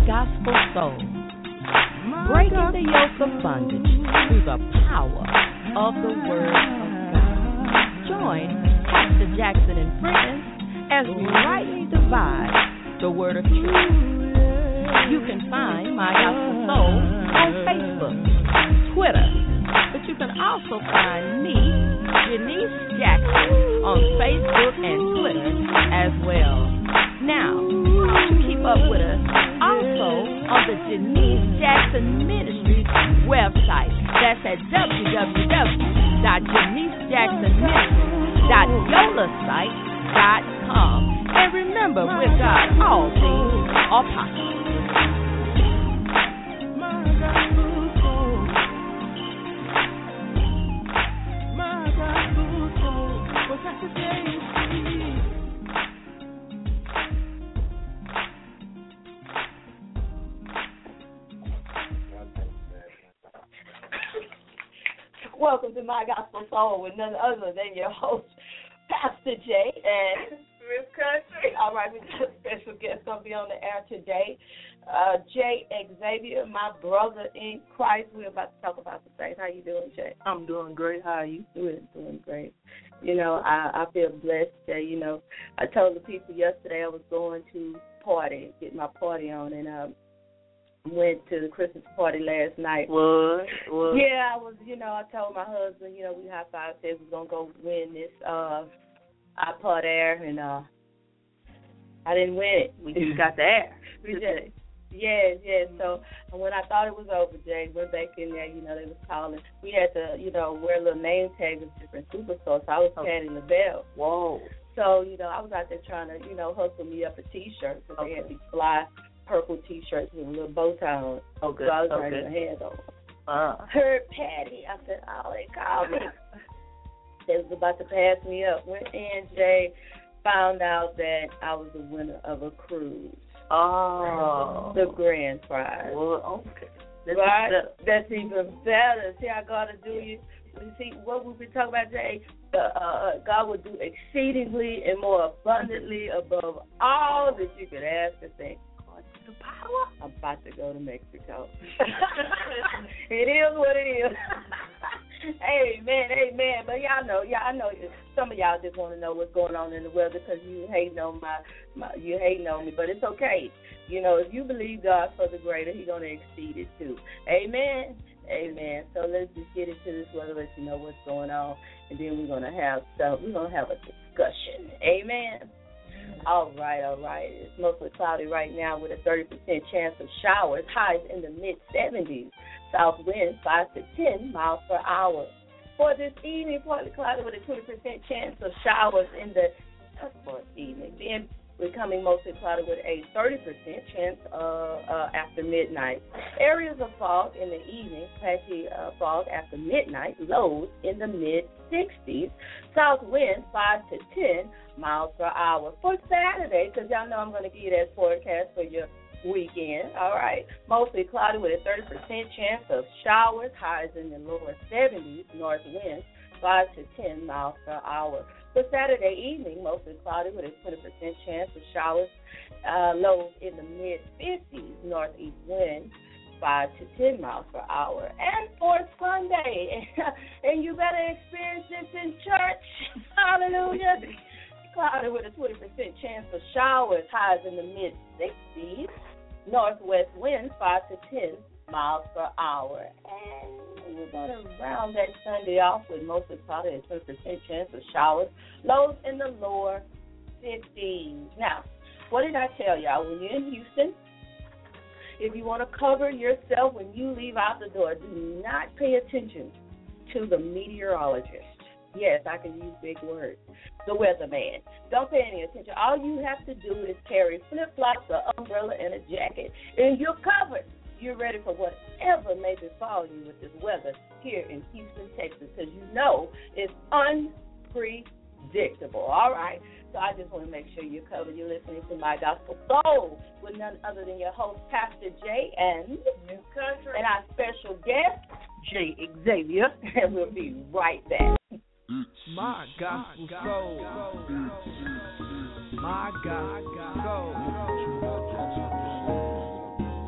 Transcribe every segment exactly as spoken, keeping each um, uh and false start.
Gospel Soul, breaking the yoke of bondage through the power of the Word of God. Join Pastor Jackson and friends as we rightly divide the Word of truth. You can find My Gospel Soul on Facebook, Twitter, but you can also find me, Janice Jackson, on Facebook and Twitter as well. Now, to keep up with us, also on the Janice Jackson Ministries website. That's at w w w dot janice jackson ministries dot yola site dot com. And remember, with God, all things are possible. Welcome to My Gospel Soul with none other than your host, Pastor J and Miss Country. All right, we got a special guest going to be on the air today, uh, Jay Xavier, my brother in Christ. We're about to talk about the faith. How you doing, Jay? I'm doing great. How are you? Doing, doing great. You know, I, I feel blessed, Jay. You know, I told the people yesterday I was going to party, get my party on, and um, went to the Christmas party last night. What? What? Yeah, I was, you know, I told my husband, you know, we high-fived, said we was going to go win this uh, iPod Air, and uh, I didn't win it. We just got the Air. We just, yes, yes. So when I thought it was over, Jay, went back in there, you know, they was calling. We had to, you know, wear a little name tag of different superstores, so I was carrying the bell. Whoa. So, you know, I was out there trying to, you know, hustle me up a T-shirt, because okay. they had these fly purple T-shirts with a little bow tie on. Oh, good. So I was okay. turning my hands over. Uh. Heard Patty. I said, oh, they called me. They was about to pass me up. Went in, Jay, found out that I was the winner of a cruise. Oh. The grand prize. Well, okay. That's right? Better. That's even better. See how God will do you? You see, what we've been talking about, Jay, uh, uh, God will do exceedingly and more abundantly above all that you could ask or think. The power. I'm about to go to Mexico. It is what it is. Amen, amen. But y'all know, y'all I know some of y'all just want to know what's going on in the weather because you hating on my, my, you hating on me. But it's okay. You know, if you believe God for the greater, He's gonna exceed it too. Amen, amen. So let's just get into this weather, let you know what's going on, and then we're gonna have some. We're gonna have a discussion. Amen. All right, all right. It's mostly cloudy right now with a thirty percent chance of showers, highs in the mid-seventies. South wind five to ten miles per hour. For this evening, partly cloudy with a twenty percent chance of showers in the for evening. Then becoming mostly cloudy with a thirty percent chance uh, uh, after midnight. Areas of fog in the evening, patchy uh, fog after midnight, lows in the mid-sixties. South wind five to ten miles per hour. For Saturday, because y'all know I'm going to give you that forecast for your weekend, all right? Mostly cloudy with a thirty percent chance of showers, highs in the lower seventies, north winds five to ten miles per hour. For Saturday evening, mostly cloudy with a twenty percent chance of showers, uh, lows in the mid-fifties, northeast wind five to ten miles per hour. And for Sunday, and you better experience this in church, hallelujah, cloudy with a twenty percent chance of showers, highs in the mid-sixties, northwest winds five to ten miles per hour. And we're going to round that Sunday off with mostly cloudy and twenty percent chance of showers, lows in the lower fifties. Now, what did I tell y'all? When you're in Houston, if you want to cover yourself when you leave out the door, do not pay attention to the meteorologist. Yes, I can use big words. The weatherman. Don't pay any attention. All you have to do is carry flip-flops, an umbrella, and a jacket, and you're covered. You're ready for whatever may befall you with this weather here in Houston, Texas, because you know it's unpredictable, all right? So I just want to make sure you're covered. You're listening to My Gospel Soul with none other than your host, Pastor J, and, and our special guest, Jay Xavier, and we'll be right back. My Gospel Soul. My Gospel Soul.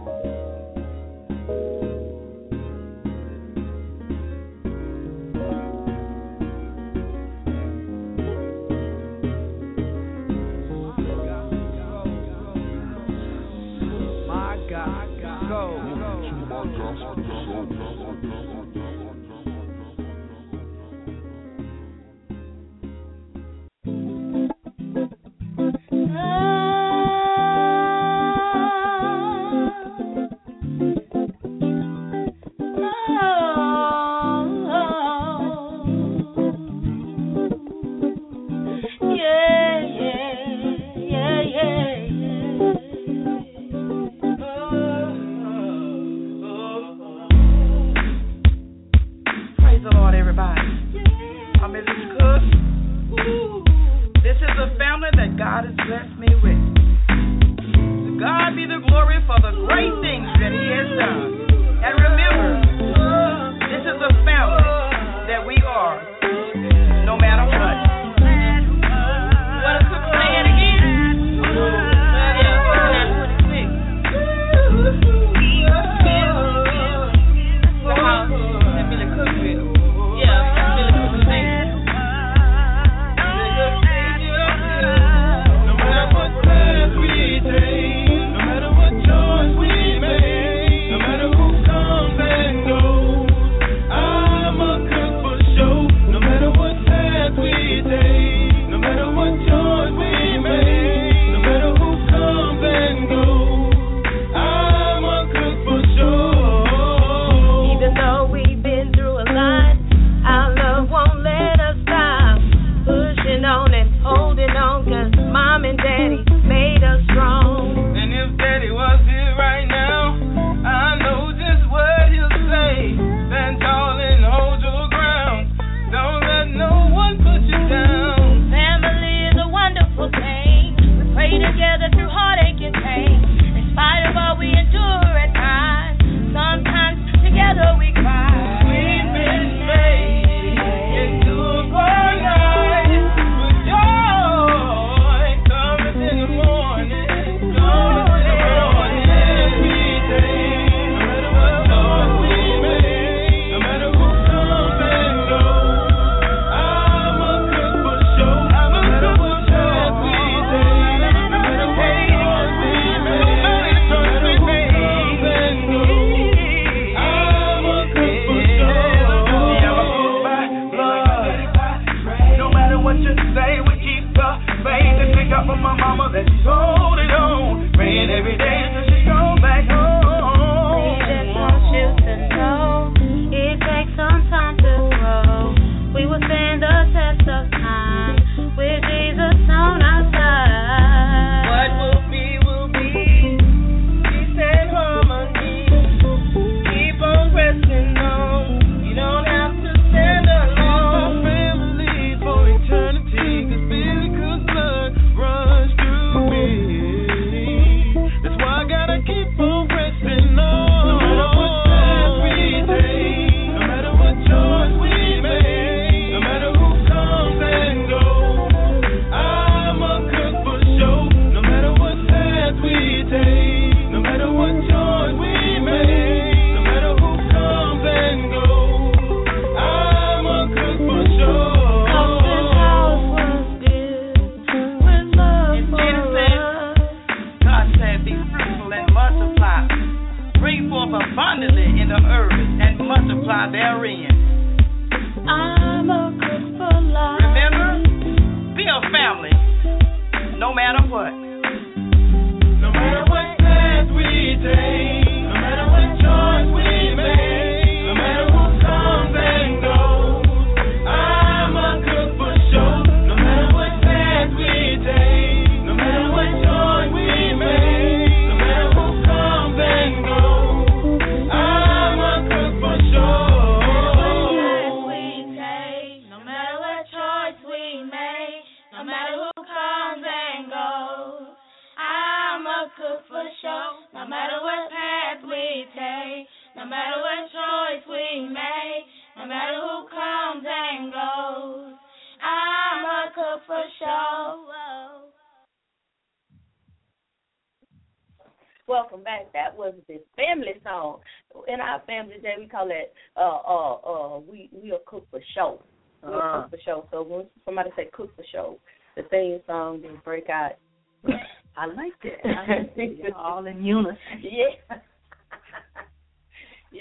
Welcome back. That was the family song. In our family today, we call it uh uh uh we we'll cook for show. We'll uh. cook for show. So when somebody say cook for show, the theme song they break out. I like that. I like that. All in unison. Yeah.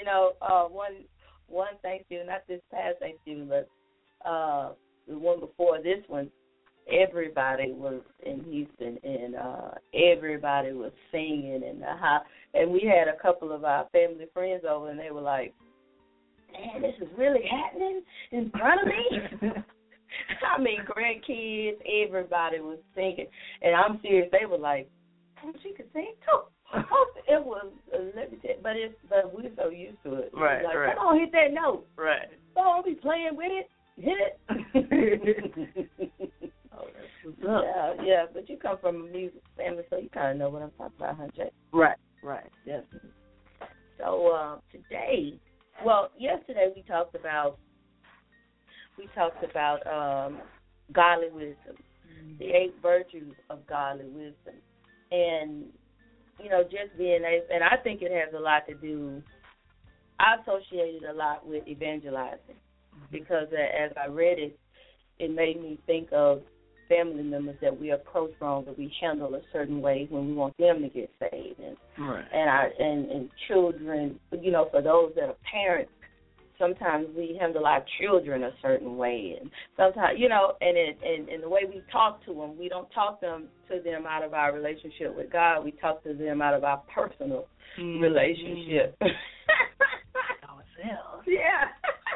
you know, uh, one one Thanksgiving, not this past Thanksgiving, but uh, the one before this one, everybody was in Houston, and uh, everybody was singing, and the house, and we had a couple of our family friends over, and they were like, "Man, this is really happening in front of me." I mean, grandkids, everybody was singing, and I'm serious. They were like, "Oh, she could sing too." It was, uh, let me tell you, but it's, but we're so used to it. Right, like, right. Come on, hit that note. Right. Don't be playing with it. Hit it. Oh, that's what's up. Yeah, yeah, but you come from a music family, so you kind of know what I'm talking about, huh, Jay? Right, right, definitely. So uh, today, well, yesterday we talked about we talked about um, godly wisdom, mm-hmm. the eight virtues of godly wisdom, and you know, just being able, and I think it has a lot to do. I associate it a lot with evangelizing, mm-hmm. because as I read it, it made me think of family members that we approach wrong, that we handle a certain way when we want them to get saved, and right. and our and, and children, you know, for those that are parents, sometimes we handle our children a certain way, and sometimes, you know, and it, and, and the way we talk to them, we don't talk them to them out of our relationship with God. We talk to them out of our personal mm-hmm. relationship. Ourselves. Yeah.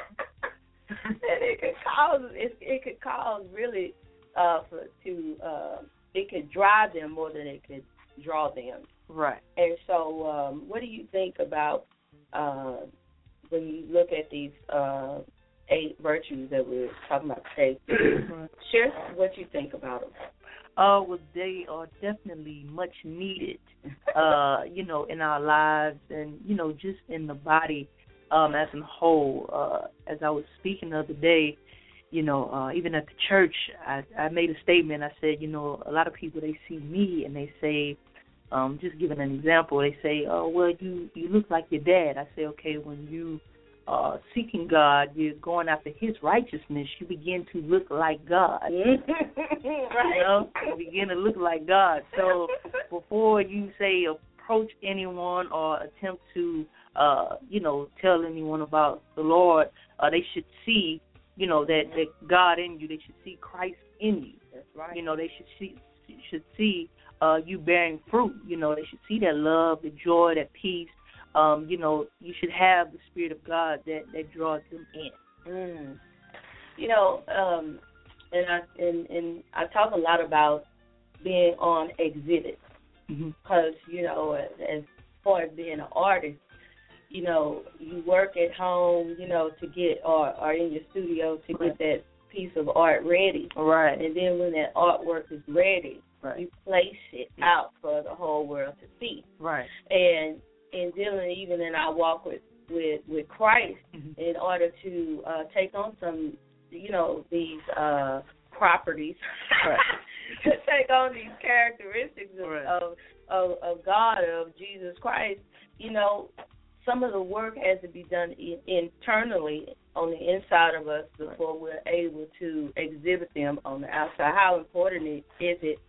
And it could cause it, it could cause really uh, for, to uh, it could drive them more than it could draw them. Right. And so, um, what do you think about uh, when you look at these uh, eight virtues that we're talking about today? Share what you think about them. Uh, well, they are definitely much needed, uh, you know, in our lives, and you know, just in the body um, as a whole. Uh, as I was speaking the other day, you know, uh, even at the church, I, I made a statement. I said, you know, a lot of people, they see me and they say, um, just giving an example, they say, oh, well, you, you look like your dad. I say, okay, when you are seeking God, you're going after his righteousness, you begin to look like God. Right. You know, you begin to look like God. So before you say approach anyone or attempt to, uh, you know, tell anyone about the Lord, uh, they should see, you know, that, that God in you. They should see Christ in you. That's right. You know, they should see should see uh, you bearing fruit. You know, they should see that love, the joy, that peace. Um, you know, you should have the Spirit of God that, that draws them in. Mm. You know, um, and I and, and I talk a lot about being on exhibit, because mm-hmm. you know, as, as far as being an artist, you know, you work at home, you know, to get or, or in your studio to right. get that piece of art ready. Right. And then when that artwork is ready, right. you place it out for the whole world to see. Right. And in dealing even in our walk with, with, with Christ, mm-hmm. in order to uh, take on some, you know, these uh, properties, right. to take on these characteristics of, right. of, of, of God, of Jesus Christ, you know, some of the work has to be done in, internally on the inside of us before we're able to exhibit them on the outside. How important is it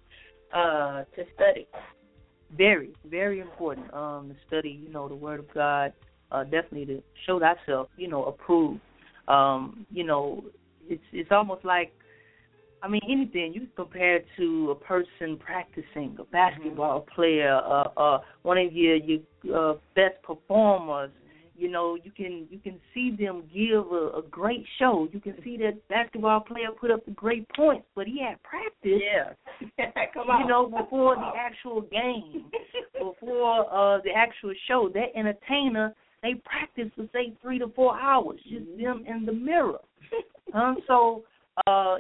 uh, to study? Very, very important um, to study, you know, the Word of God, uh, definitely to show thyself, you know, approved. Um, you know, it's it's almost like, I mean, anything you compare it to a person practicing, a basketball mm-hmm. player, uh, uh, one of your your uh, best performers. You know, you can you can see them give a, a great show. You can see that basketball player put up the great points, but he had practice. Yeah, come on. You know, before the actual game, before uh, the actual show, that entertainer, they practice for say three to four hours, just mm-hmm. them in the mirror. um, so. Uh,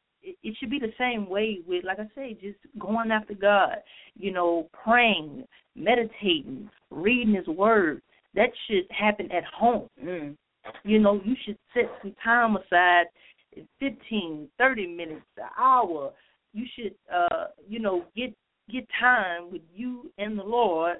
It should be the same way with, like I say, just going after God, you know, praying, meditating, reading His Word. That should happen at home. Mm. You know, you should set some time aside, fifteen, thirty minutes, an hour. You should, uh, you know, get get time with you and the Lord,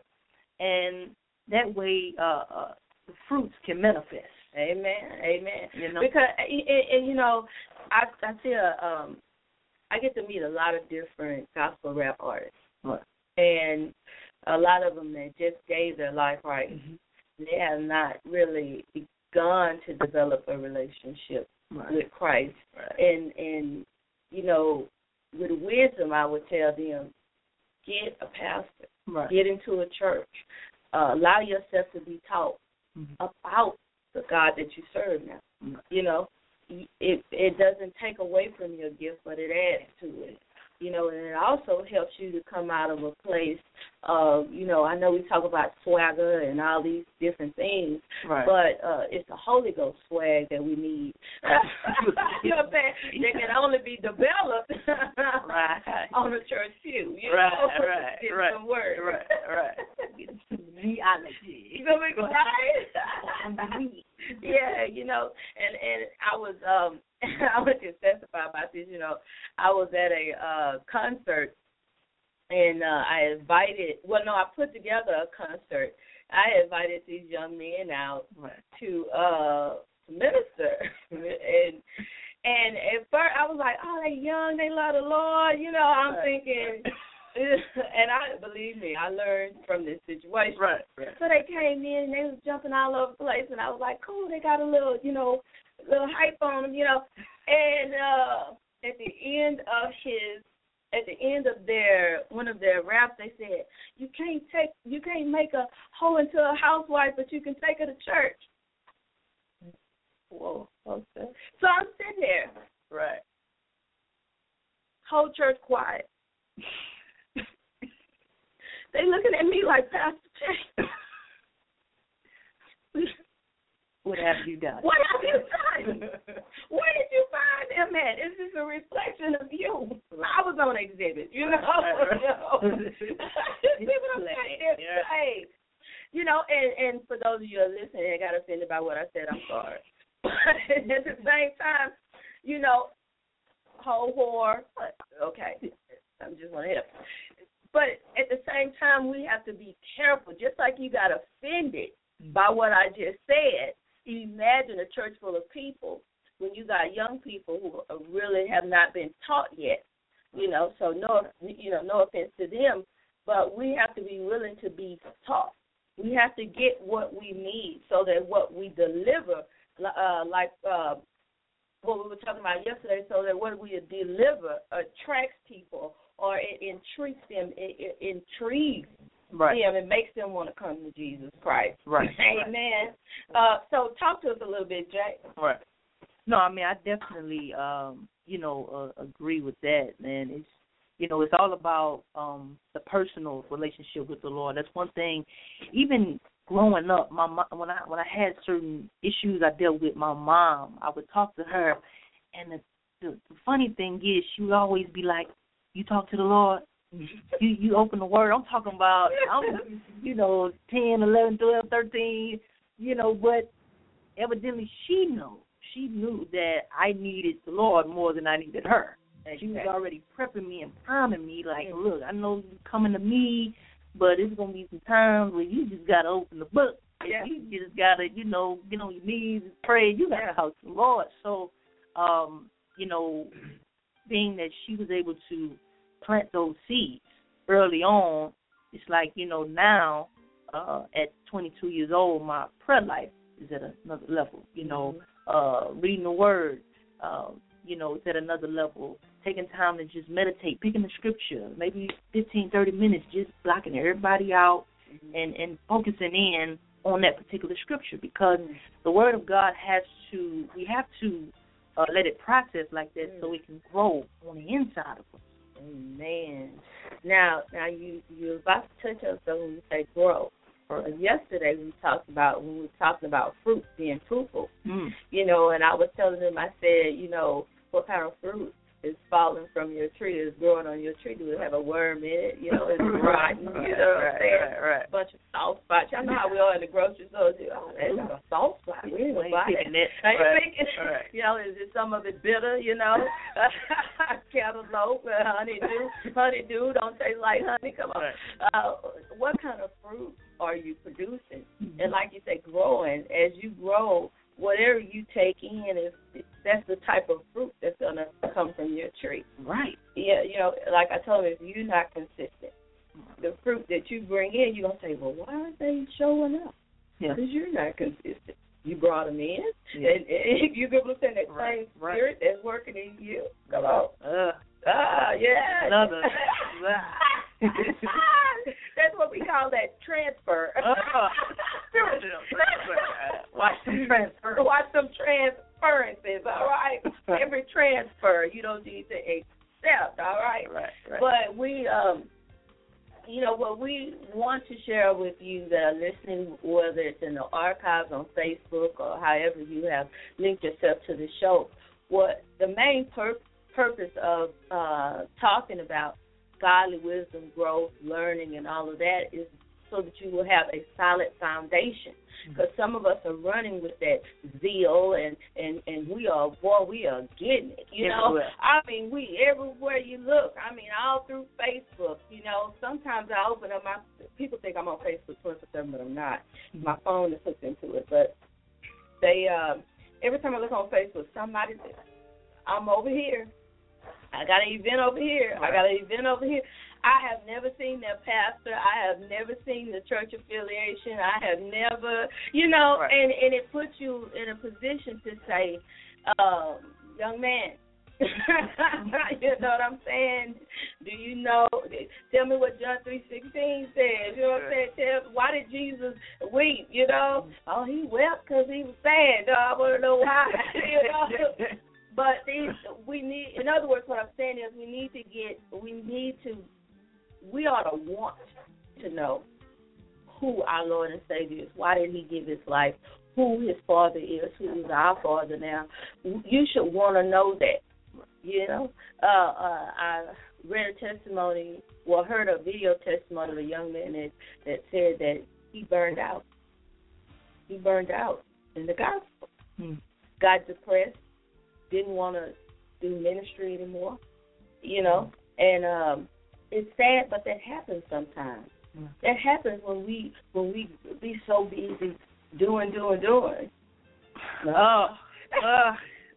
and that way uh, uh, the fruits can manifest. Amen, amen. You know? Because, and, and you know, I I see a, um, I get to meet a lot of different gospel rap artists, right. and a lot of them that just gave their life right. Mm-hmm. they have not really begun to develop a relationship right. with Christ. Right. And, and, you know, with wisdom, I would tell them, get a pastor, right. get into a church, uh, allow yourself to be taught mm-hmm. about the God that you serve now. Mm-hmm. You know, it it doesn't take away from your gift, but it adds to it. You know, and it also helps you to come out of a place of, you know, I know we talk about swagger and all these different things, right. but uh, it's the Holy Ghost swag that we need. You know what I'm saying? That can only be developed right. on a church pew. You right, know, right, get right, some word. right, right. Reality. You know what I mean? Right? Yeah, you know, and, and I was, um, I was just testify about this, you know, I was at a uh, concert, and uh, I invited, well, no, I put together a concert. I invited these young men out right. to uh, minister, and and at first I was like, oh, they young, they love the Lord, you know, I'm right. thinking, and I believe me, I learned from this situation. Right, right. So they came in, and they was jumping all over the place, and I was like, cool, they got a little, you know, little hype on them, you know, and uh, at the end of his, at the end of their, one of their raps, they said, you can't take, you can't make a hoe into a housewife, but you can take her to church. Whoa, okay. So I'm sitting there. Right. Whole church quiet. They looking at me like, Pastor Jay. What have you done? What have you done? Where did you find them at? Is this a reflection of you? I was on exhibit, you know. People don't think they're saved. You know, and, and for those of you who are listening and got offended by what I said, I'm sorry. But at the same time, you know, whole whore, okay, I'm just want to help. But at the same time, we have to be careful. Just like you got offended by what I just said, imagine a church full of people when you got young people who really have not been taught yet. You know, so no, you know, no offense to them, but we have to be willing to be taught. We have to get what we need so that what we deliver, uh, like uh, what we were talking about yesterday, so that what we deliver attracts people or it intrigues them, it, it intrigues right. them and makes them want to come to Jesus Christ. Right. Amen. Uh, so talk to us a little bit, Jay. Right. No, I mean, I definitely, um, you know, uh, agree with that, man. It's, you know, it's all about um, the personal relationship with the Lord. That's one thing. Even growing up, my mom, when I when I had certain issues I dealt with my mom, I would talk to her, and the, the, the funny thing is, she would always be like, "You talk to the Lord, you you open the Word." I'm talking about, I'm, you know, ten, eleven, twelve, thirteen, you know, but evidently she knew. She knew that I needed the Lord more than I needed her. And she was already prepping me and priming me, like, look, I know you're coming to me, but it's going to be some times where you just got to open the book. Yeah. You just got to, you know, get on your knees and pray. You got to yeah. talk to the Lord. So, um, you know, being that she was able to plant those seeds early on, it's like, you know, now uh, at twenty-two years old, my prayer life is at another level, you know. Mm-hmm. Uh, reading the Word, uh, you know, it's at another level. Taking time to just meditate, picking the scripture, maybe fifteen, thirty minutes, just blocking everybody out mm-hmm. and, and focusing in on that particular scripture, because mm-hmm. the Word of God has to, we have to uh, let it process like that mm-hmm. so it can grow on the inside of us. Amen. Now, now you, you're about to touch us on when you say grow. Yesterday we talked about, when we were talking about fruit being fruitful, mm. you know, and I was telling them, I said, you know, what kind of fruit is falling from your tree, is growing on your tree? Do it have a worm in it? You know, is it rotten? Right, you know what right, I'm saying? Right, right. A bunch of soft spots. Y'all know how we are in the grocery store. Oh, that's got a soft spot. We ain't gonna buy it. it. Right. Right. You know, is it some of it bitter? You know, cantaloupe, uh, honeydew, honeydew don't taste like honey. Come on. Right. Uh, what kind of fruit are you producing? Mm-hmm. And like you say, growing. As you grow, whatever you take in, is that's the type of fruit that's going to come from your tree. Right. Yeah, you know, like I told him, if you're not consistent, the fruit that you bring in, you're going to say, well, why aren't they showing up? Yeah. Because you're not consistent. You brought them in, Yeah. and, and if you give them that Right, same right. spirit that's working in you, come on. Uh, Ah, yeah. Another. That's what we call that transfer. Uh, spiritual transfer. Watch them transfer. Watch some transferences, all right? Every transfer you don't need to accept, all right? Right, right. But we, um, you know, what we want to share with you that are listening, whether it's in the archives on Facebook or however you have linked yourself to the show, what the main pur- purpose of uh, talking about godly wisdom, growth, learning, and all of that is so that you will have a solid foundation. Because some of us are running with that zeal, and, and, and we are, boy, we are getting it, you know. Everywhere. I mean, we, everywhere you look, I mean, all through Facebook, you know. Sometimes I open up my, people think I'm on Facebook twenty-four seven, but I'm not. My phone is hooked into it. But they, um, every time I look on Facebook, somebody says, I'm over here. I got an event over here. I got an event over here. I have never seen their pastor. I have never seen the church affiliation. I have never, you know, Right. and, and it puts you in a position to say, um, young man, you know what I'm saying? Do you know, tell me what John three sixteen says. You know what I'm saying? Tell, why did Jesus weep, you know? Oh, he wept because he was sad. No, I want to know why, you know? But these, we need, in other words, what I'm saying is we need to get, we need to, we ought to want to know who our Lord and Savior is. Why did he give his life? Who his Father is, who is our Father now. You should want to know that, you know. Uh, uh, I read a testimony, well, heard a video testimony of a young man that, that said that he burned out. He burned out in the gospel. Hmm. Got depressed. Didn't want to do ministry anymore, you know, and um, it's sad, but that happens sometimes. Mm. That happens when we when we be so busy doing, doing, doing. Oh, uh,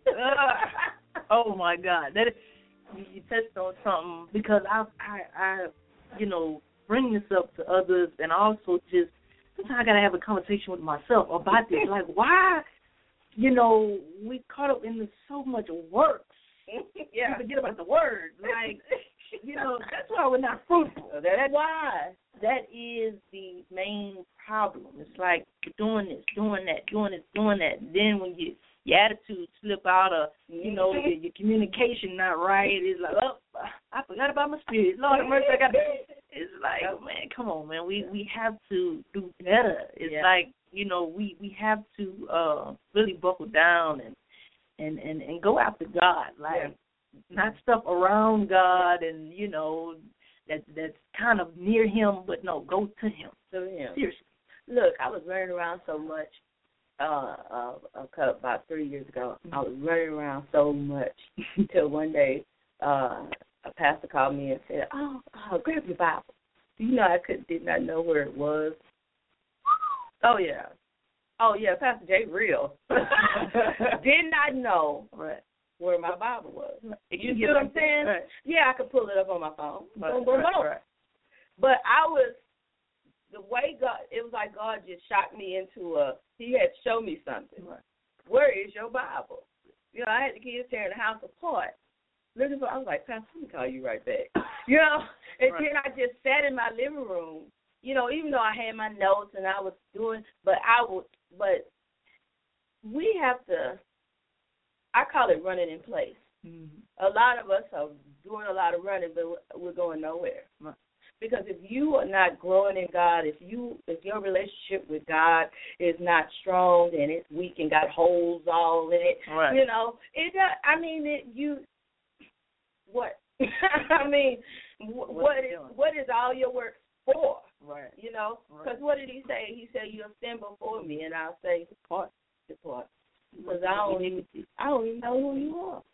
uh, oh my God! That is, you, you touched on something because I, I, I, you know, bring this up to others, and also just sometimes I gotta have a conversation with myself about this. Like, why? You know, we caught up in so much work. Yeah. We forget about the word. Like, you know, that's why we're not fruitful. That's why. That is the main problem. It's like you're doing this, doing that, doing this, doing that. And then when you, your attitude slip out of, you know, your, your communication not right, it's like, oh, I forgot about my spirit. Lord have mercy, I got to. It's like, oh, man, come on, man. We we have to do better. It's yeah. like, you know, we, we have to uh, really buckle down and, and, and, and go after God. Like, yeah. Not stuff around God and, you know, that that's kind of near him, but no, go to him. To him. Seriously. Look, I was running around so much uh, uh, about three years ago. I was running around so much until one day uh, a pastor called me and said, oh, oh, grab your Bible. Do you know I could, did not know where it was? Oh, yeah. Oh, yeah, Pastor J. Real. Did not know right. where my Bible was. You, you see what I'm saying? Right. Yeah, I could pull it up on my phone. Right, boom, boom, right, boom. right. But I was, the way God, it was like God just shot me into a, he had to show me something. Right. Where is your Bible? You know, I had the kids tearing the house apart. Looking for, I was like, Pastor, let me call you right back. You know, and right. then I just sat in my living room. You know, even though I had my notes and I was doing, but I would, but we have to, I call it running in place. Mm-hmm. A lot of us are doing a lot of running, but we're going nowhere. Right. Because if you are not growing in God, if you, if your relationship with God is not strong and it's weak and got holes all in it, right. you know, it. I mean, it, you, what? I mean, what, what is what is all your work for? Right. You know, because right. what did he say? He said, "You'll stand before me, and I'll say, depart, depart." Because I don't even, I don't even know who you are.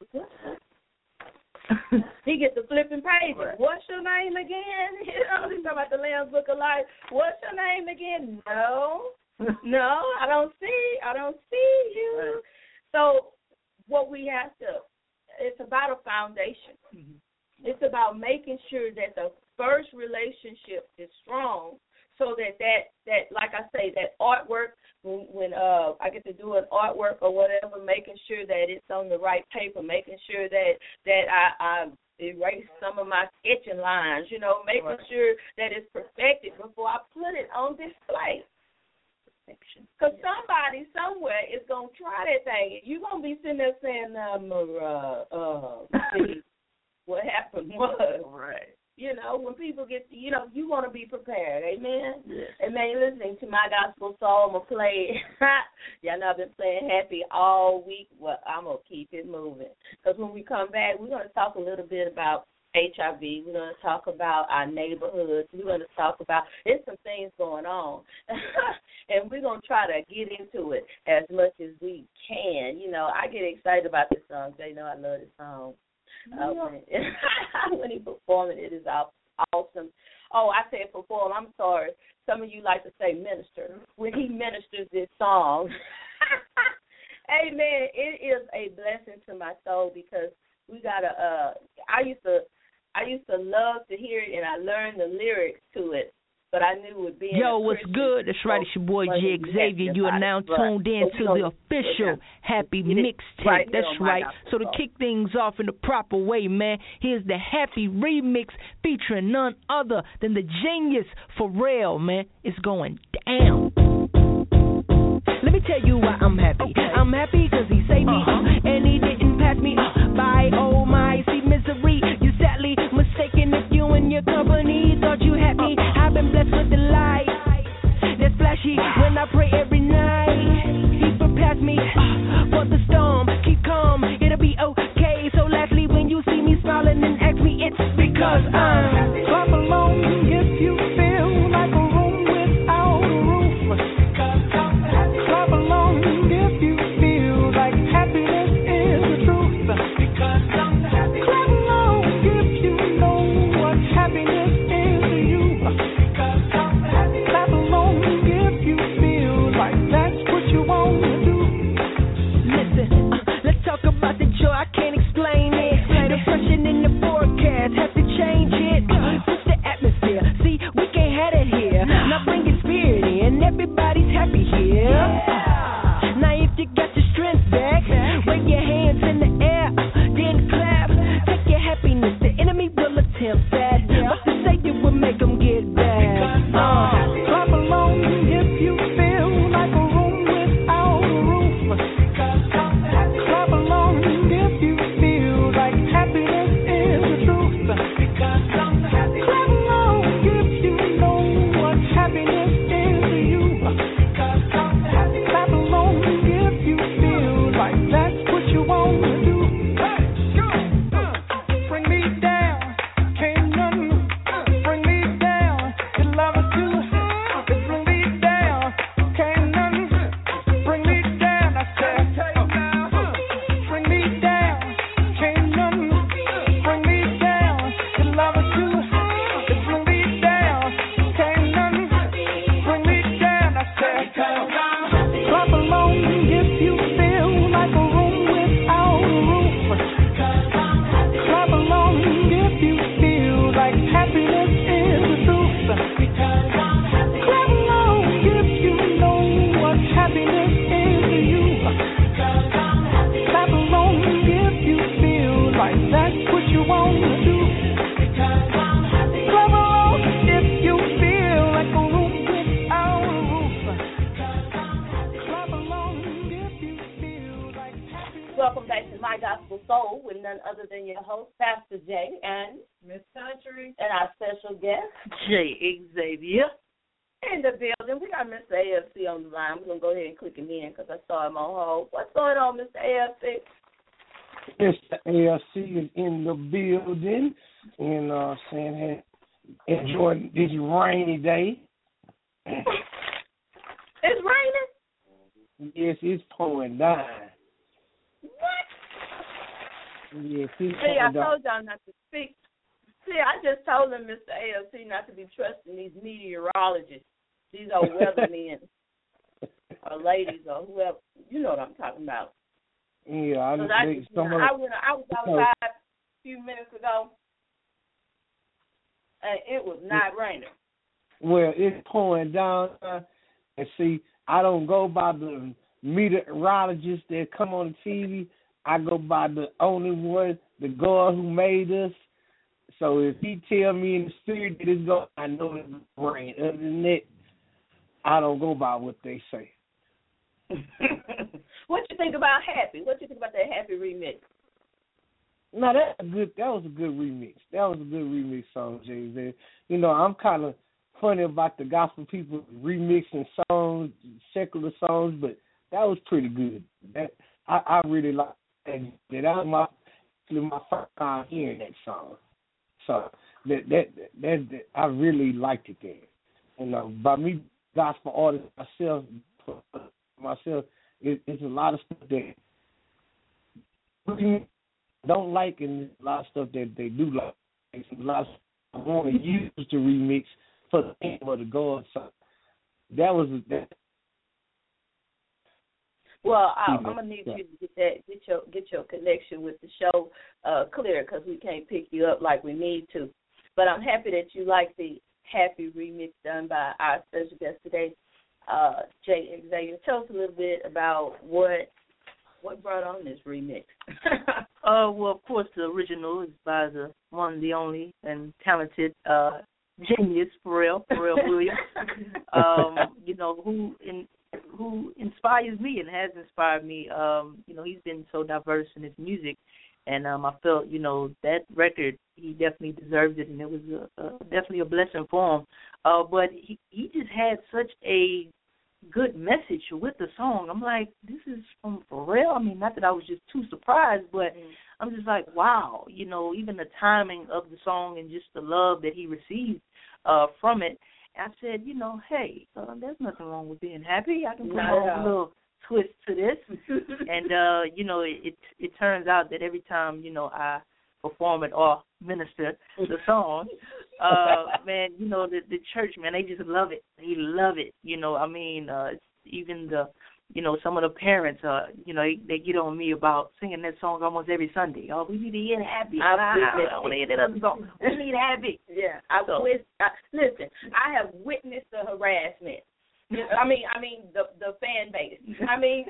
He gets the flipping pages. Right. What's your name again? You know, he's talking about the Lamb's Book of Life. What's your name again? No, no, I don't see. I don't see you. Right. So what we have to, it's about a foundation. Mm-hmm. It's about making sure that the first relationship is strong so that that that like I say, that artwork, when, when uh I get to do an artwork or whatever, making sure that it's on the right paper, making sure that that I, I erase some of my sketching lines, you know, making right. sure that it's perfected before I put it on display. Because somebody somewhere is going to try that thing. You're going to be sitting there saying, um, uh, uh, see, what happened was. Right. You know, when people get, you know, you want to be prepared. Amen? Yes. Amen. Listening to my gospel song, I'm going to play. Y'all know I've been playing happy all week. Well, I'm going to keep it moving. Because when we come back, we're going to talk a little bit about H I V. We're going to talk about our neighborhoods. We're going to talk about, there's some things going on. And we're going to try to get into it as much as we can. You know, I get excited about this song. They know I love this song. Uh, when, when he performed it, it is awesome. Oh, I said perform. I'm sorry. Some of you like to say minister. When he ministers this song, amen, it is a blessing to my soul because we got to, uh, I used to, I used to love to hear it, and I learned the lyrics to it, but I knew it would be. Yo, what's good? That's right. It's your boy J. Xavier. You are now tuned in to the official Happy Mixtape. Right That's right. So to kick things off in the proper way, man, here's the Happy Remix featuring none other than the genius Pharrell, man. It's going down. Let me tell you why I'm happy. I'm happy because he saved me, uh-huh. and he didn't pass me uh, by. Oh my, see misery. You sadly mistaken if you and your company thought you had me. I've been blessed with the light that's flashy when I pray every night. He prepares me uh, for the storm. Keep calm, it'll be okay. So lastly, when you see me smiling and ask me, it's because I'm clap along if you feel like a room without a roof. Clap along if you feel like happiness is the truth. Clap along if you know what happiness is to you. Clap along if you feel like that's what you want to do. Listen, uh, let's talk about the joy. I can't explain it. Depression in the forecast, have to change it. Push the atmosphere. See, we can't have it here. Now bring your spirit in. Everybody's happy here. Now if you got your strength back, wave your hands in the air, then clap. Take your happiness. The enemy will attempt that, but the Savior will make them get back. Uh, clap along if you feel like a room without a roof. Clap along if you feel like happiness is the truth. Clap along if you know what happiness is to you. Clap along if you feel like that's what you want to do. Bring me down, can't nothing bring me down. You love it too. Bring me down, can't nothing bring me down. I said, bring me down, can't nothing bring me down. You love it too. Bring me down, can't nothing bring me down. I said, clap along if you feel like a room without a roof. Clap along if you feel like happiness is the truth. Clap along if you know what happiness is to you. Clap along if you feel like that's what you want to do. Clap along if you feel like a room without a roof. Clap along if you feel like happiness. Welcome back to My Gospel Soul with none other than your host, Pastor J, and Miss Country. and our special guest J. Xavier. in the building. We got Mister A F C on the line. We're going to go ahead and click him in because I saw him on hold. What's going on, Mister A F C? Mister A F C is in the building and uh, saying, hey, enjoy this rainy day. It's raining? Yes, it's pouring down. What? Yes, it's See, I pouring down. told y'all not to speak. See, I just told him, Mister A F C, not to be trusting these meteorologists, these old weathermen or ladies or whoever. You know what I'm talking about. Yeah, I, Cause I, they, just, some you know, of, I, went, I was outside a few minutes ago, and it was not raining. well, it's pouring down, and see, I don't go by the meteorologists that come on the T V. I go by the only one, the God who made us. So if he tell me in the spirit that it's going, I know it's going to rain. Other than that, I don't go by what they say. What you think about Happy? What you think about that Happy remix? No, that's a good. That was a good remix. That was a good remix song, Jay. You know, I'm kind of funny about the gospel people remixing songs, secular songs, but that was pretty good. That I, I really like that. That was my my first time hearing that song. So that that that, that I really liked it there. You know, by me gospel artist myself, myself, it, it's a lot of stuff that we don't like, and a lot of stuff that they do like. It's a lot of stuff I want to use the remix for the name of the God. So that was that. Well, I, I'm gonna need you to get that, get your get your connection with the show uh, clear, because we can't pick you up like we need to. But I'm happy that you like the Happy remix done by our special guest today, uh, Jay Xavier. Tell us a little bit about what what brought on this remix. uh, well, of course, the original is by the one, the only, and talented uh, genius Pharrell, Pharrell Williams. um, you know who in. who inspires me and has inspired me. Um, you know, he's been so diverse in his music, and um, I felt, you know, that record, he definitely deserved it, and it was a, a, definitely a blessing for him. Uh, but he, he just had such a good message with the song. I'm like, this is from Pharrell? I mean, not that I was just too surprised, but mm. I'm just like, wow, you know, even the timing of the song and just the love that he received uh, from it. I said, you know, hey, uh, there's nothing wrong with being happy. I can put a little twist to this. and, uh, you know, it, it it turns out that every time, you know, I perform it or minister the song, uh, man, you know, the, the church, man, they just love it. They love it. You know, I mean, uh, even the, you know, some of the parents, uh, you know, they, they get on me about singing that song almost every Sunday. Oh, we need to hear Happy. I, I, I don't want to hear that other song. We need Happy. Yeah, I, so. wish, I listen. I have witnessed the harassment. I mean, I mean the the fan base. I mean,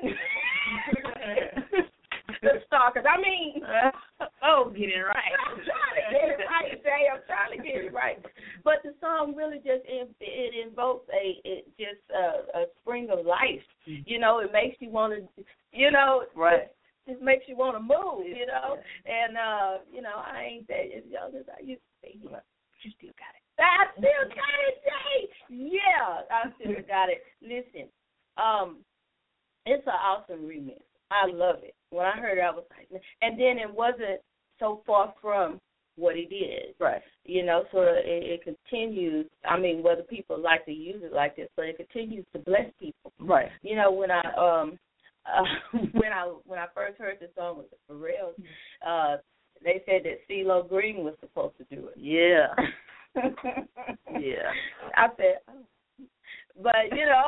the stalkers. I mean, oh, get it right. I'm trying to get it right, Jay. I'm trying to get it right. But the song really just it, it invokes a it just a, a spring of life. You know, it makes you want to, you know, right. It just makes you want to move. You know, and uh, you know, I ain't that young as I used to be. You still got it. I still got it, Jay. Yeah, I still got it. Listen, um, it's an awesome remix. I love it. When I heard it, I was like, and then it wasn't so far from what he did. Right. You know, so it, it continues. I mean, whether people like to use it like this, but it continues to bless people. Right. You know, when I um uh, when I when I first heard the song with the Pharrell, uh, they said that CeeLo Green was supposed to do it. Yeah. yeah. I said, oh. But, you know,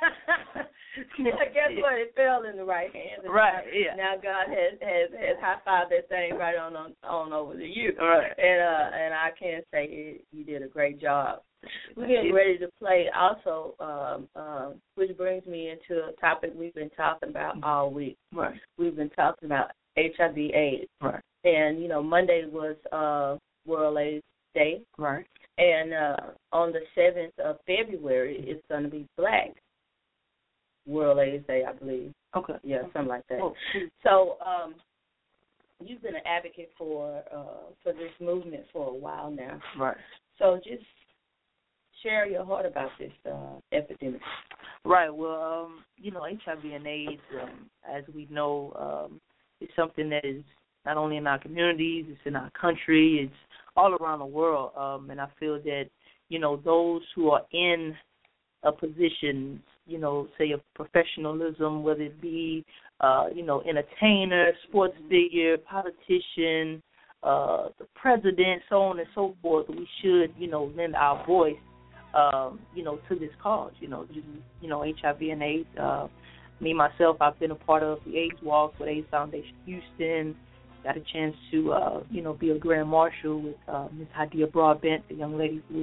guess what? It fell in the right hands. Right, now, yeah. Now God has, has, has high-fived that thing right on, on on over to you. Right. And uh, and I can say it, you did a great job. We're getting ready to play also, um, um, which brings me into a topic we've been talking about all week. Right. We've been talking about H I V AIDS. Right. And, you know, Monday was uh, World AIDS Day. Right. And uh, on the seventh of February, it's going to be Black World AIDS Day, I believe. Okay. Yeah, something like that. Oh, so um, you've been an advocate for uh, for this movement for a while now. Right. So just share your heart about this uh, epidemic. Right. Well, um, you know, H I V and AIDS, um, as we know, um, is something that is not only in our communities, it's in our country, it's all around the world. Um, and I feel that, you know, those who are in a position, you know, say of professionalism, whether it be, uh, you know, entertainer, sports figure, politician, uh, the president, so on and so forth, we should, you know, lend our voice, um, you know, to this cause, you know, just, you know, H I V and AIDS. Uh, me, myself, I've been a part of the AIDS Walk with AIDS Foundation Houston. Got a chance to, uh, you know, be a grand marshal with uh, Miz Hadia Broadbent, the young lady who's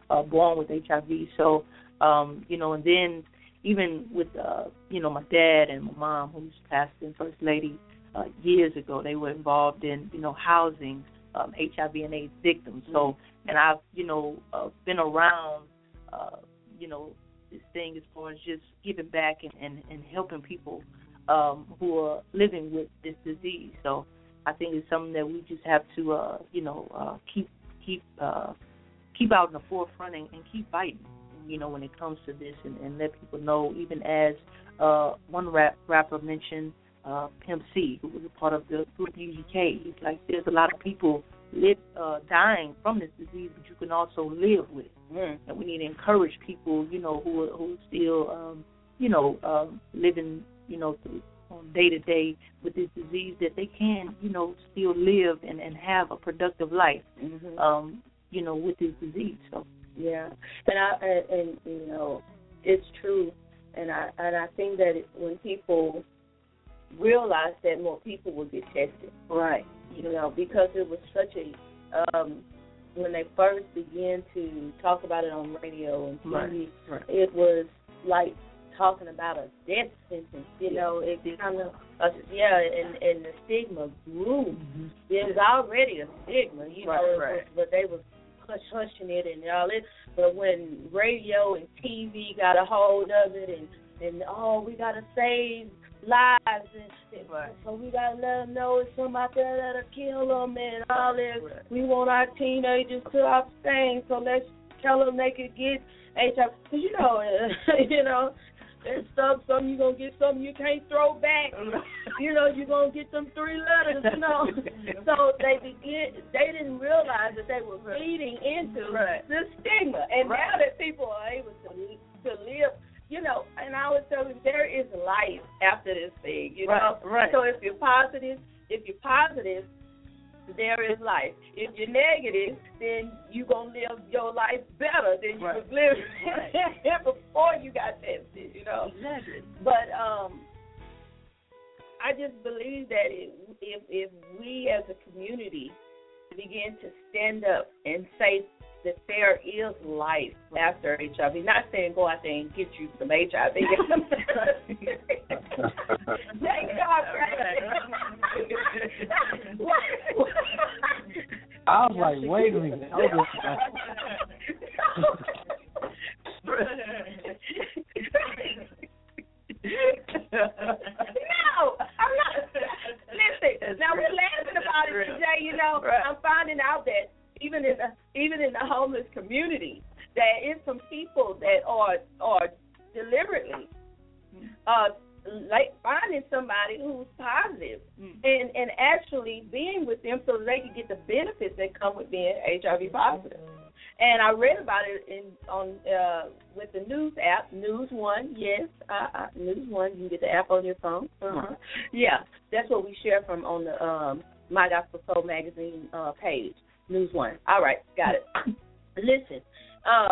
uh, born with H I V. So, um, you know, and then even with, uh, you know, my dad and my mom, who's passed in First Lady uh, years ago, they were involved in, you know, housing um, H I V and AIDS victims. So, and I've, you know, uh, been around, uh, you know, this thing as far as just giving back and, and, and helping people um, who are living with this disease. So I think it's something that we just have to, uh, you know, uh, keep keep uh, keep out in the forefront and, and keep fighting, you know, when it comes to this, and, and let people know, even as uh, one rap, rapper mentioned, uh, Pimp C, who was a part of the group U G K. He's like, there's a lot of people live, uh, dying from this disease, but you can also live with it. Mm. And we need to encourage people, you know, who are, who are still, um, you know, um, living, you know, through, um, day to day with this disease, that they can, you know, still live and, and have a productive life, mm-hmm. um, you know, with this disease. So yeah, and I and, and you know, it's true, and I and I think that it, when people realize that, more people will get tested, right? You know, because it was such a um, when they first began to talk about it on radio and T V, right. Right. it was like talking about a death sentence. You know, it kind of uh, yeah, and and the stigma grew. Mm-hmm. It was already a stigma, you right, know, right. but they was hush hushing it and all it. But when radio and T V got a hold of it, and and oh, we gotta save lives, and right. so we gotta let them know it's some out there that'll kill them and all this. Right. We want our teenagers to abstain, so let's tell them they could get H I V. Cause you know, you know. There's stuff, some you're going to get something you can't throw back. You know, you're going to get them three letters, you know. So they begin, they didn't realize that they were feeding into right. the stigma. And right. now that people are able to to live, you know, and I always tell them there is life after this thing, you right. know. Right. So if you're positive, if you're positive, there is life. If you're negative, then you're going to live your life better than you right. was living right. before you got tested, you know. Exactly. But um, I just believe that it, if, if we as a community begin to stand up and say that there is life after H I V, not saying go out there and get you some H I V. Thank God, I was like, wait a minute. I was no, I'm not. Listen, now we're laughing about it today. You know, right. I'm finding out that even in the even in the homeless community, there is some people that are are deliberately uh, like finding somebody who's positive mm. and and actually being with them so that they can get the benefits that come with being H I V positive. And I read about it in on uh, with the news app, News One. Yes, uh, uh, News One. You can get the app on your phone. Uh-huh. Yeah, that's what we share from on the um, My Gospel Soul magazine uh, page. News One. All right, got it. Listen, uh,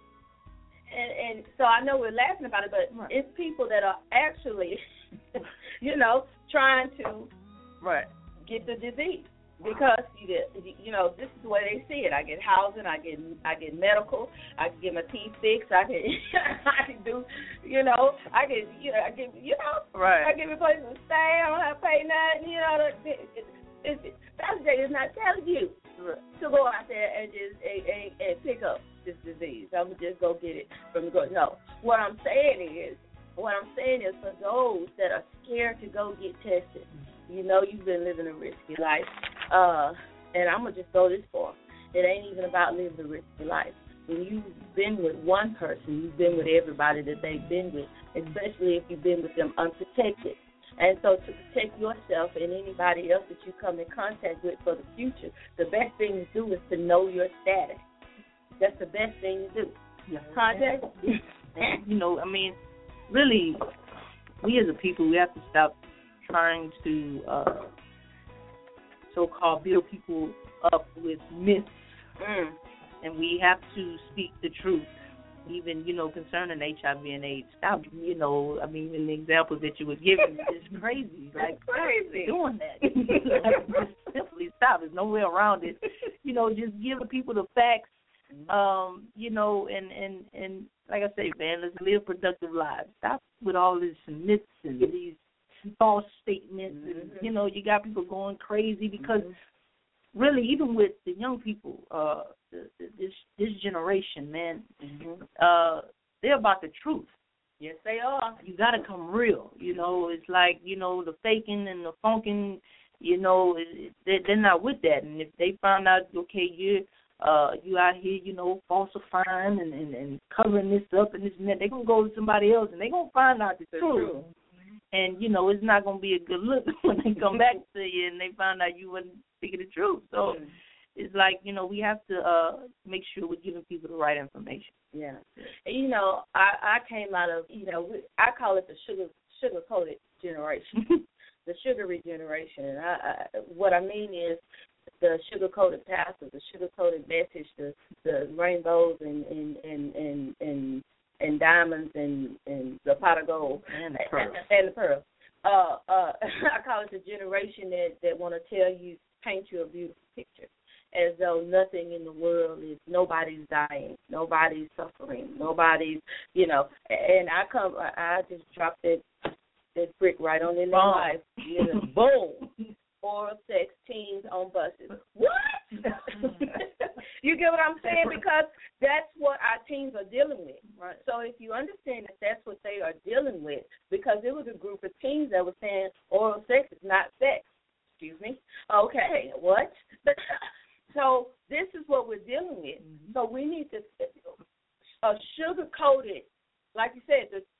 and, and so I know we're laughing about it, but right. it's people that are actually, you know, trying to right. get the disease. Because you get, you know, this is the way they see it. I get housing, I get, I get medical, I can get my teeth fixed, I can, I can do, you know, I can, you know, I get, you know, right. I give me a place to stay. I don't have to pay nothing. You know, it, it, it, it, Doctor J is not telling you to go out there and just and, and, and pick up this disease. I'm gonna just go get it from the go. No, what I'm saying is, what I'm saying is for those that are scared to go get tested. You know you've been living a risky life. Uh, and I'm going to just go this far. It ain't even about living a risky life. When you've been with one person, you've been with everybody that they've been with, especially if you've been with them unprotected. And so to protect yourself and anybody else that you come in contact with for the future, the best thing to do is to know your status. That's the best thing to do. Yeah. Contact. You know, I mean, really, we as a people, we have to stop trying to uh, so-called build people up with myths, mm. and we have to speak the truth, even, you know, concerning H I V and AIDS. Stop, you know, I mean, the examples that you were giving is crazy. Like, crazy. Doing that. Like, just simply stop. There's no way around it. You know, just give the people the facts Um, you know, and, and, and like I say, man, let's live productive lives. Stop with all these myths and these false statements. Mm-hmm. And, you know, you got people going crazy because mm-hmm. really, even with the young people, uh, the, the, this this generation, man, mm-hmm. uh, they're about the truth. Yes, they are. You got to come real. You know, it's like, you know, the faking and the funking, you know, they're, they're not with that. And if they find out, okay, you're uh, you out here, you know, falsifying and, and, and covering this up and this and that, they're going to go to somebody else and they're going to find out the truth. True. And, you know, it's not going to be a good look when they come back to you and they find out you wasn't speaking the truth. So mm-hmm. it's like, you know, we have to uh, make sure we're giving people the right information. Yeah. And, you know, I, I came out of, you know, I call it the sugar sugar-coated generation, the sugary generation. And I, I, what I mean is the sugar-coated pastor, the sugar-coated message, the, the rainbows and, and, and, and, and and diamonds and, and the pot of gold. And the pearls. And the pearls. Uh, uh, I call it the generation that, that want to tell you, paint you a beautiful picture, as though nothing in the world is, nobody's dying, nobody's suffering, nobody's, you know, and I come, I just dropped that, that brick right on in their life. You know, boom. Oral sex, teens on buses. What? You get what I'm saying? Because that's what our teens are dealing with. Right. So if you understand that that's what they are dealing with, because there was a group of teens that were saying oral sex is not sex. Excuse me. Okay, what? So this is what we're dealing with. Mm-hmm. So we need to, a sugar-coated, like you said, the,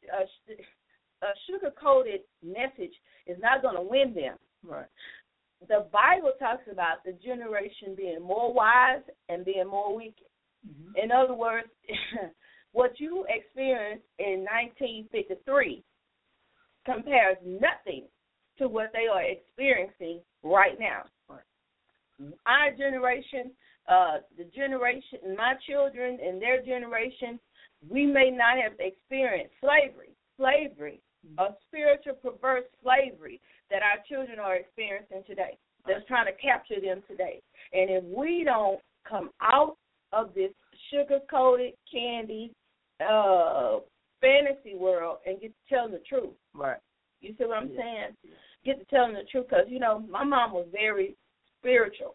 a, a sugar-coated message is not going to win them. Right. The Bible talks about the generation being more wise and being more wicked. Mm-hmm. In other words, what you experienced in nineteen fifty-three compares nothing to what they are experiencing right now. Right. Our generation, uh, the generation, my children and their generation, we may not have experienced slavery. Slavery. A spiritual perverse slavery that our children are experiencing today, that's trying to capture them today. And if we don't come out of this sugar-coated candy uh, fantasy world and get to telling the truth, right? You see what I'm yeah. saying? Get to telling the truth, because, you know, my mom was very spiritual.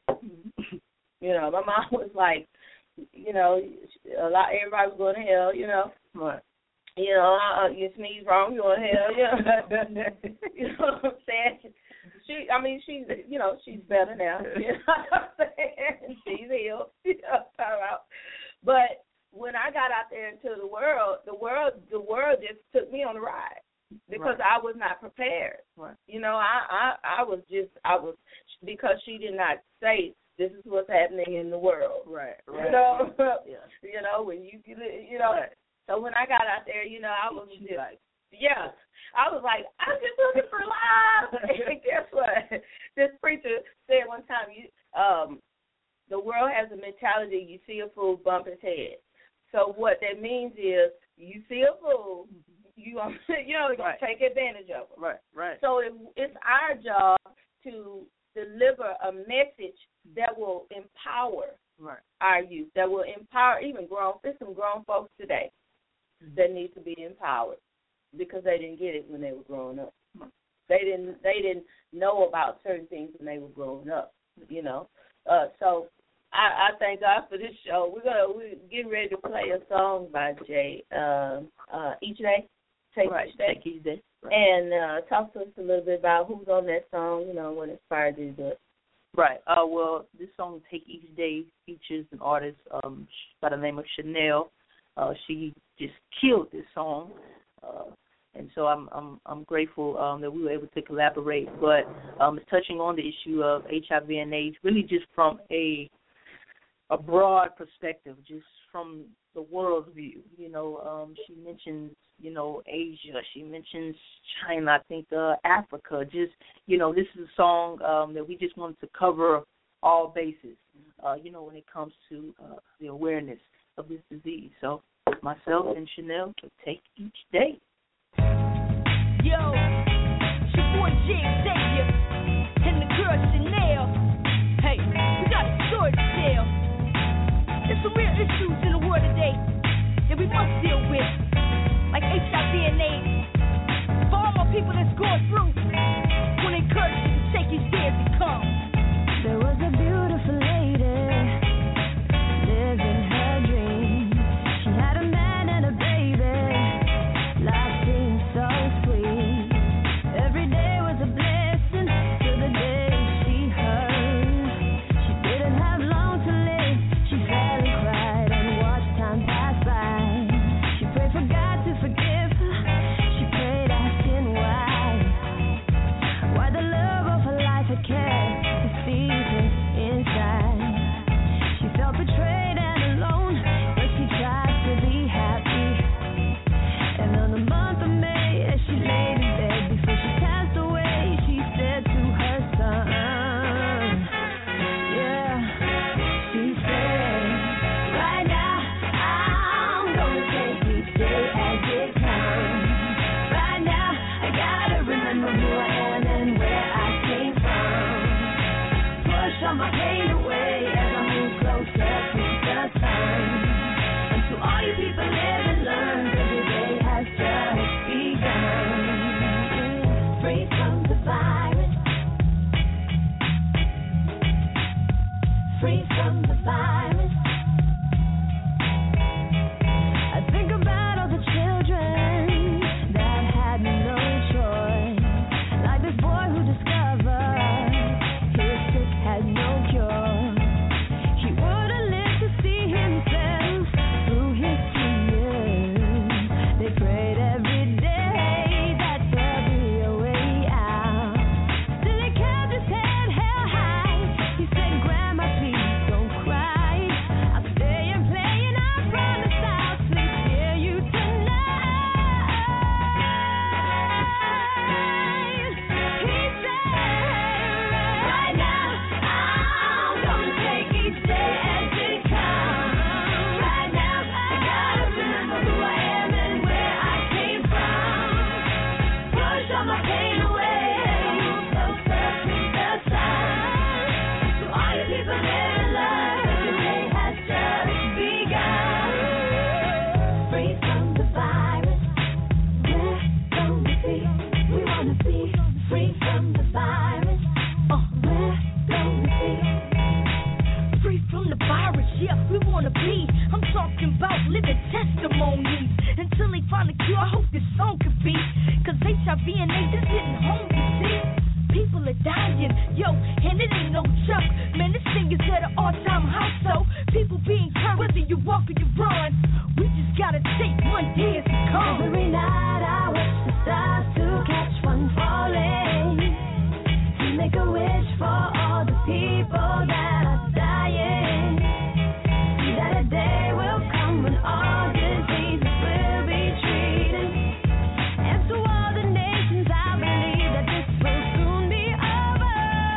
You know, my mom was like, you know, a lot, everybody was going to hell, you know. Right. You know, uh, you sneeze wrong, you're going to hell. You know, you know what I'm saying? She, I mean, she's, you know, she's better now. You know what I'm saying? She's healed. You know what I'm talking about? But when I got out there into the world, the world, the world just took me on the ride because right. I was not prepared. Right. You know, I, I, I was just, I was, because she did not say, this is what's happening in the world. Right. Right. You know, yeah. You know, when you, you know. Right. So when I got out there, you know, I was just, yeah, I was like, I'm just looking for love. And guess what? This preacher said one time, you, um, the world has a mentality, you see a fool, bump his head. So what that means is you see a fool, you, you know, you're going to take advantage of it. Right, right. So it, it's our job to deliver a message that will empower right. our youth, that will empower even grown, there's some grown folks today that need to be empowered because they didn't get it when they were growing up. They didn't they didn't know about certain things when they were growing up, you know. Uh, so I, I thank God for this show. We're gonna we're getting ready to play a song by Jay. Uh, uh, each day, take right, each day, take each day, right. And uh, talk to us a little bit about who's on that song. You know, what inspired you to do it. Right. Uh, well, this song "Take Each Day" features an artist um, by the name of Chanel. Uh, she just killed this song, uh, and so I'm I'm I'm grateful um, that we were able to collaborate. But um, it's touching on the issue of H I V and AIDS, really just from a a broad perspective, just from the world's view. You know, um, she mentions you know Asia, she mentions China, I think uh, Africa. Just you know, this is a song um, that we just wanted to cover all bases. Uh, you know, when it comes to uh, the awareness of this disease. So myself and Chanel can take each day. Yo, it's your boy Jay Xavier and the girl Chanel. Hey, we got a story to tell. It's a real issue day that we must deal with, like H I V and AIDS. For all my people that's going through, we'll encourage you to take each day as it comes. There was a beautiful lady living her dream. She had a man and a baby. Life seemed so sweet. Every day was a blessing till the day she heard she didn't have long to live. She fell and cried and watched time pass by. She prayed for God to forgive her. She prayed asking why. Why the love of her life had kept the secret inside. She felt betrayed and alone, but she tried to be happy. And on the month of May, as she laid in bed before she passed away, she said to her son, yeah, she said, right now I'm gonna take each day as it comes. Right now I gotta remember who I am and where I came from. Push all my pain away as I move closer to the sun. And to all you people live and learn, every day has just begun. Free from the virus. Free from the virus. I think about all the children that had no choice. Like this boy who discovered his sick had no cure. He wouldn't live to see himself through his tears. They prayed every day that there be a way out. Still he kept his head held high. He said, Grandma, please don't cry. I'll stay and play and I promise I'll sleep near you tonight. He said, right now I'm gonna take each day as it comes. Right now I gotta remember who I am and where I came from. Push all my pain away and move closer to the sun. To all you people live and learn, every day has just begun. Free from the virus. We're gonna see, we wanna see. Free from the virus. Uh, we're gonna see. Free from the virus, yeah, we wanna be. I'm talking about living testimonies. Until they find a cure, I hope this song could be. Cause H I V and AIDS is hitting home, you see. People are dying, yo, and it ain't no joke. Man, this thing is at an all-time high, so people being turned, whether you walk or you run. We just gotta take one day as it comes. Every night I watch the stars to catch one falling. To make a wish for all the people that are dying. See that a day will come when all diseases will be treated. And to all the nations, I believe that this will soon be over.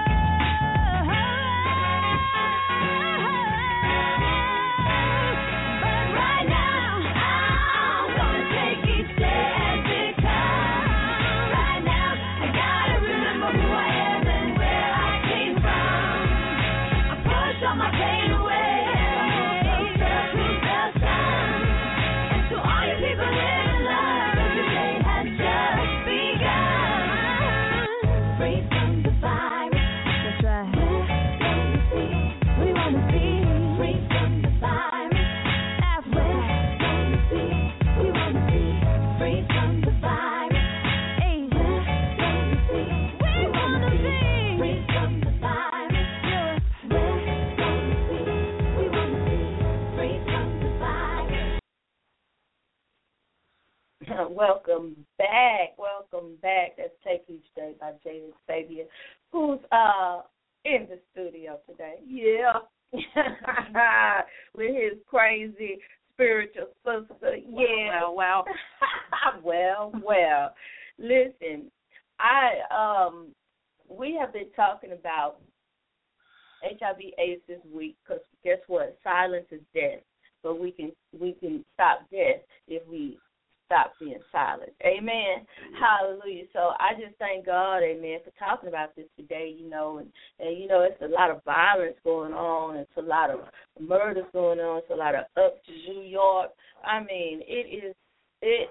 But right now, I'm gonna take each day as it comes. Right now, I gotta remember who I am and where I came from. I push all my pain away and I move closer to the sun. And to all you people live and learn, every day has just begun. Free from the virus. That's right. We're gonna see, we wanna see. Free from the virus. We're gonna see, we wanna see. Free from the virus. Hey, we're gonna see, we wanna see. Free from the virus. We're gonna see, we wanna see. Free from the virus. Welcome back. Welcome back. That's Take Each Day by Jada Xavier, who's uh in the studio today. Yeah. With his crazy spiritual sister. Yeah. Well, well. well, well. Listen, I um we have been talking about H I V AIDS this week because guess what? Silence is death. But we can we can stop death if we stop being silent. Amen. Hallelujah. So I just thank God, amen, for talking about this today, you know, and, and you know, it's a lot of violence going on. It's a lot of murders going on. It's a lot of up to New York. I mean, it is, it,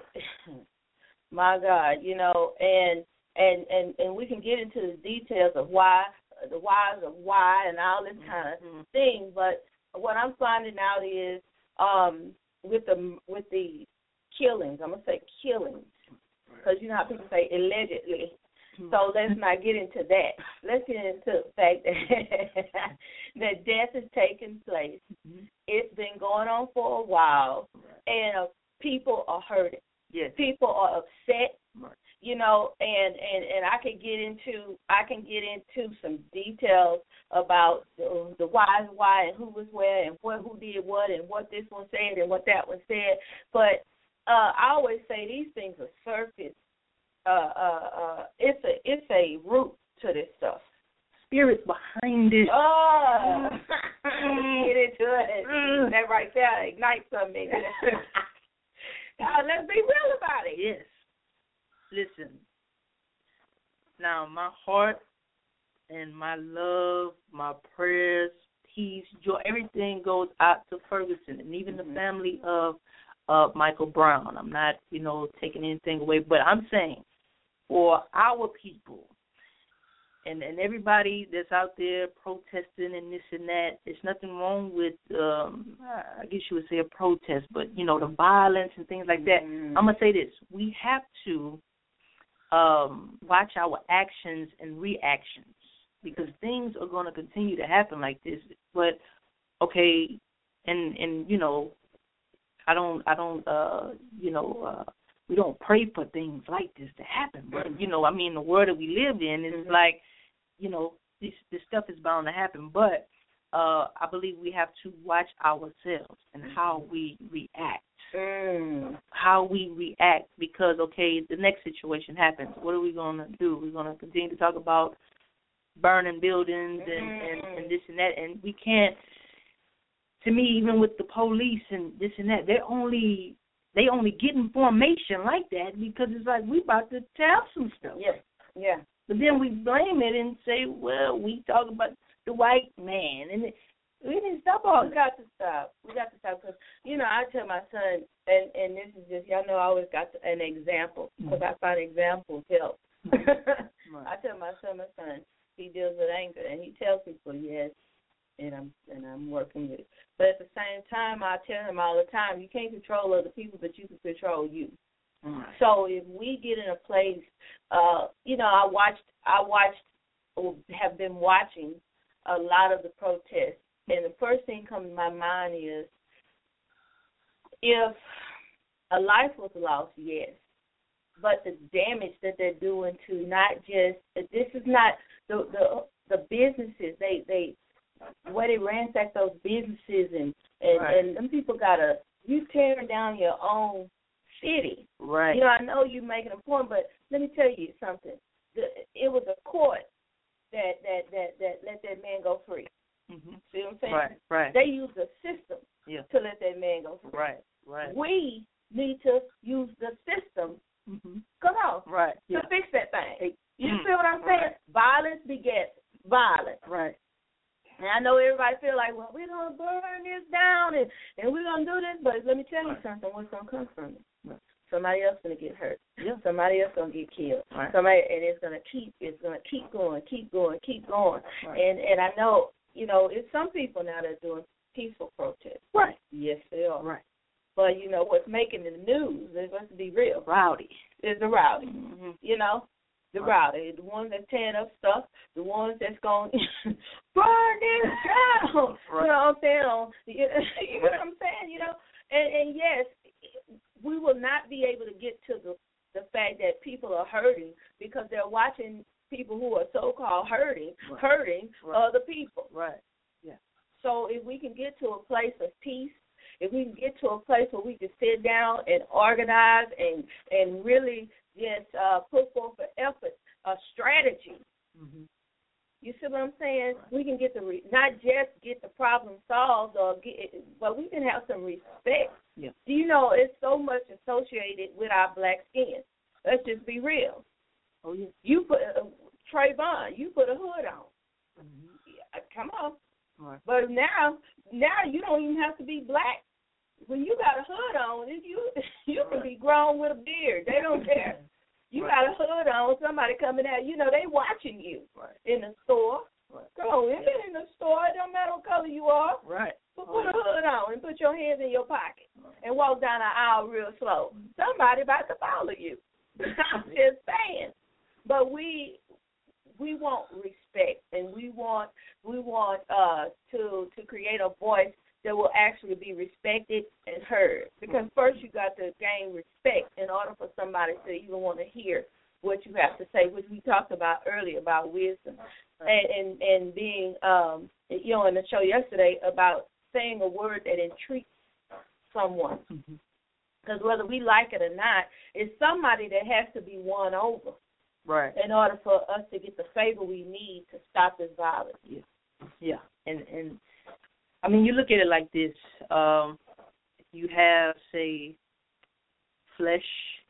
my God, you know, and, and, and, and we can get into the details of why, the whys of why and all this kind of mm-hmm. thing, but what I'm finding out is um, with the with the killings, I'm going to say killings, because you know how people say allegedly. Mm-hmm. So let's not get into that. Let's get into the fact that, that death is taking place. Mm-hmm. It's been going on for a while, and uh, people are hurting. Yes. People are upset. Right. You know, and, and, and I can get into I can get into some details about the, the why and why and who was where and what who did what and what this one said and what that one said. But uh, I always say these things are surface. Uh, uh, uh, it's a it's a root to this stuff. Spirits behind it. Oh, get into it. Mm. That right there ignites something. uh, let's be real about it. Yes. Listen, now my heart and my love, my prayers, peace, joy, everything goes out to Ferguson and even mm-hmm. the family of uh, Michael Brown. I'm not, you know, taking anything away, but I'm saying for our people and, and everybody that's out there protesting and this and that, there's nothing wrong with, um, I guess you would say a protest, but, you know, the violence and things like that. Mm-hmm. I'm going to say this. We have to Um, watch our actions and reactions because things are going to continue to happen like this. But okay, and and you know, I don't I don't uh you know uh, we don't pray for things like this to happen. But you know, I mean, the world that we live in is mm-hmm. like, you know, this this stuff is bound to happen. But uh, I believe we have to watch ourselves and how we react. Mm. How we react because, okay, the next situation happens. What are we going to do? We're going to continue to talk about burning buildings and, mm. and, and this and that. And we can't, to me, even with the police and this and that, they're only, they only get information like that because it's like we about to tell some stuff. Yeah, yeah. But then we blame it and say, well, we talk about the white man and it, we didn't stop all. We got to stop. We got to stop because, you know, I tell my son, and, and this is just, y'all know I always got an example because mm-hmm. I find examples help. Right. I tell my son, my son, he deals with anger, and he tells people, yes, and I'm and I'm working with it. But at the same time, I tell him all the time, you can't control other people, but you can control you. Mm-hmm. So if we get in a place, uh, you know, I watched, I watched, or have been watching a lot of the protests. And the first thing comes to my mind is if a life was lost, yes, but the damage that they're doing to not just this is not the the, the businesses they they where they ransack those businesses and and, right. and them people gotta you tearing down your own city. Right. You know, I know you're making a point, but let me tell you something. The, it was a court that that that that let that man go free. Mm-hmm. See what I'm saying? Right, right. They use the system yeah. to let that man go free. Right, right. We need to use the system, mm-hmm. come on, right. to yeah. fix that thing. You mm-hmm. see what I'm saying? Right. Violence begets violence. Right. And I know everybody feel like, well, we're going to burn this down and, and we're going to do this, but let me tell you right. something, what's going to come from it? Right. Somebody else going to get hurt. Yeah. Somebody else going to get killed. Right. Somebody, and it's going to keep, it's going to keep going, keep going, keep going. Right. And and I know, you know, it's some people now that are doing peaceful protests. Right. Yes, they are. Right. But, you know, what's making the news, let's be real. Rowdy. Is the rowdy. Mm-hmm. You know? The right. rowdy. The ones that tearing up stuff, the ones that's going, burn this down. Right. You know what I'm saying? You know, you know what I'm saying? You know? And, and yes, we will not be able to get to the, the fact that people are hurting because they're watching people who are so-called hurting, right. hurting right. other people. Right. Yeah. So if we can get to a place of peace, if we can get to a place where we can sit down and organize and and really just uh, put forth an effort, a strategy, mm-hmm. You see what I'm saying? We can get the re- not just get the problem solved, or get, but we can have some respect. Yeah. Do you know it's so much associated with our black skin? Let's just be real. Oh yeah. You put uh, Trayvon, you put a hood on. Mm-hmm. Yeah, come on. Right. But now, now you don't even have to be black. When you got a hood on, you you can be grown with a beard. They don't care. You Right. got a hood on, somebody coming out, you know, they watching you Right. in the store. Right. Come on, if Yeah. it's in the store, it don't matter what color you are. Right. But put a hood on and put your hands in your pocket and walk down the aisle real slow. Somebody about to follow you. I'm just saying. But we we want respect, and we want we want uh to to create a voice that will actually be respected and heard. Because first you got to gain respect in order for somebody to even want to hear what you have to say, which we talked about earlier about wisdom and and, and being um you know in the show yesterday about saying a word that entreats someone. Because Mm-hmm. whether we like it or not, it's somebody that has to be won over. Right. In order for us to get the favor we need to stop this violence. Yeah. Yeah. And and I mean, you look at it like this. Um, you have, say, flesh,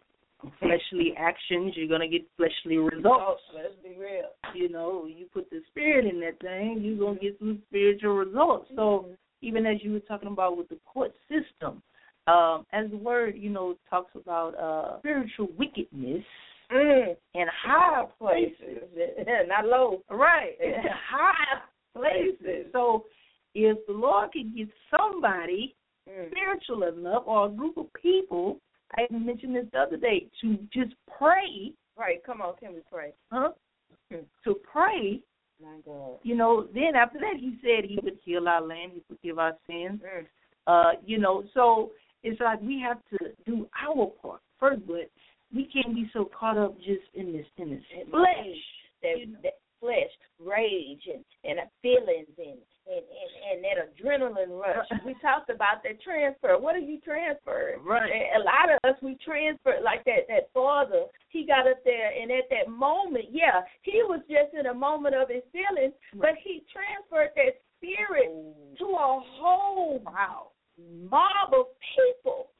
fleshly actions. You're gonna get fleshly results. Let's be real. You know, you put the spirit in that thing, you're gonna get some spiritual results. So even as you were talking about with the court system, um, as the word, you know, talks about uh, spiritual wickedness. Mm. In high places, not low. Right, in high places. So if the Lord can get somebody mm. spiritual enough, or a group of people, I even mentioned this the other day, to just pray. Right, come on, can we pray? Huh? Mm. To pray. My God. You know, then after that he said he would heal our land, he would forgive our sins. Mm. Uh, you know, so it's like we have to do our part first, but we can't be so caught up just in this in this flesh. That, you know. that flesh, rage, and, and feelings, and, and, and, and that adrenaline rush. We talked about that transfer. What are you transferring? Right. And a lot of us, we transfer like that, that father. He got up there, and at that moment, yeah, he was just in a moment of his feelings, but he transferred that spirit to a whole wow. mob of people.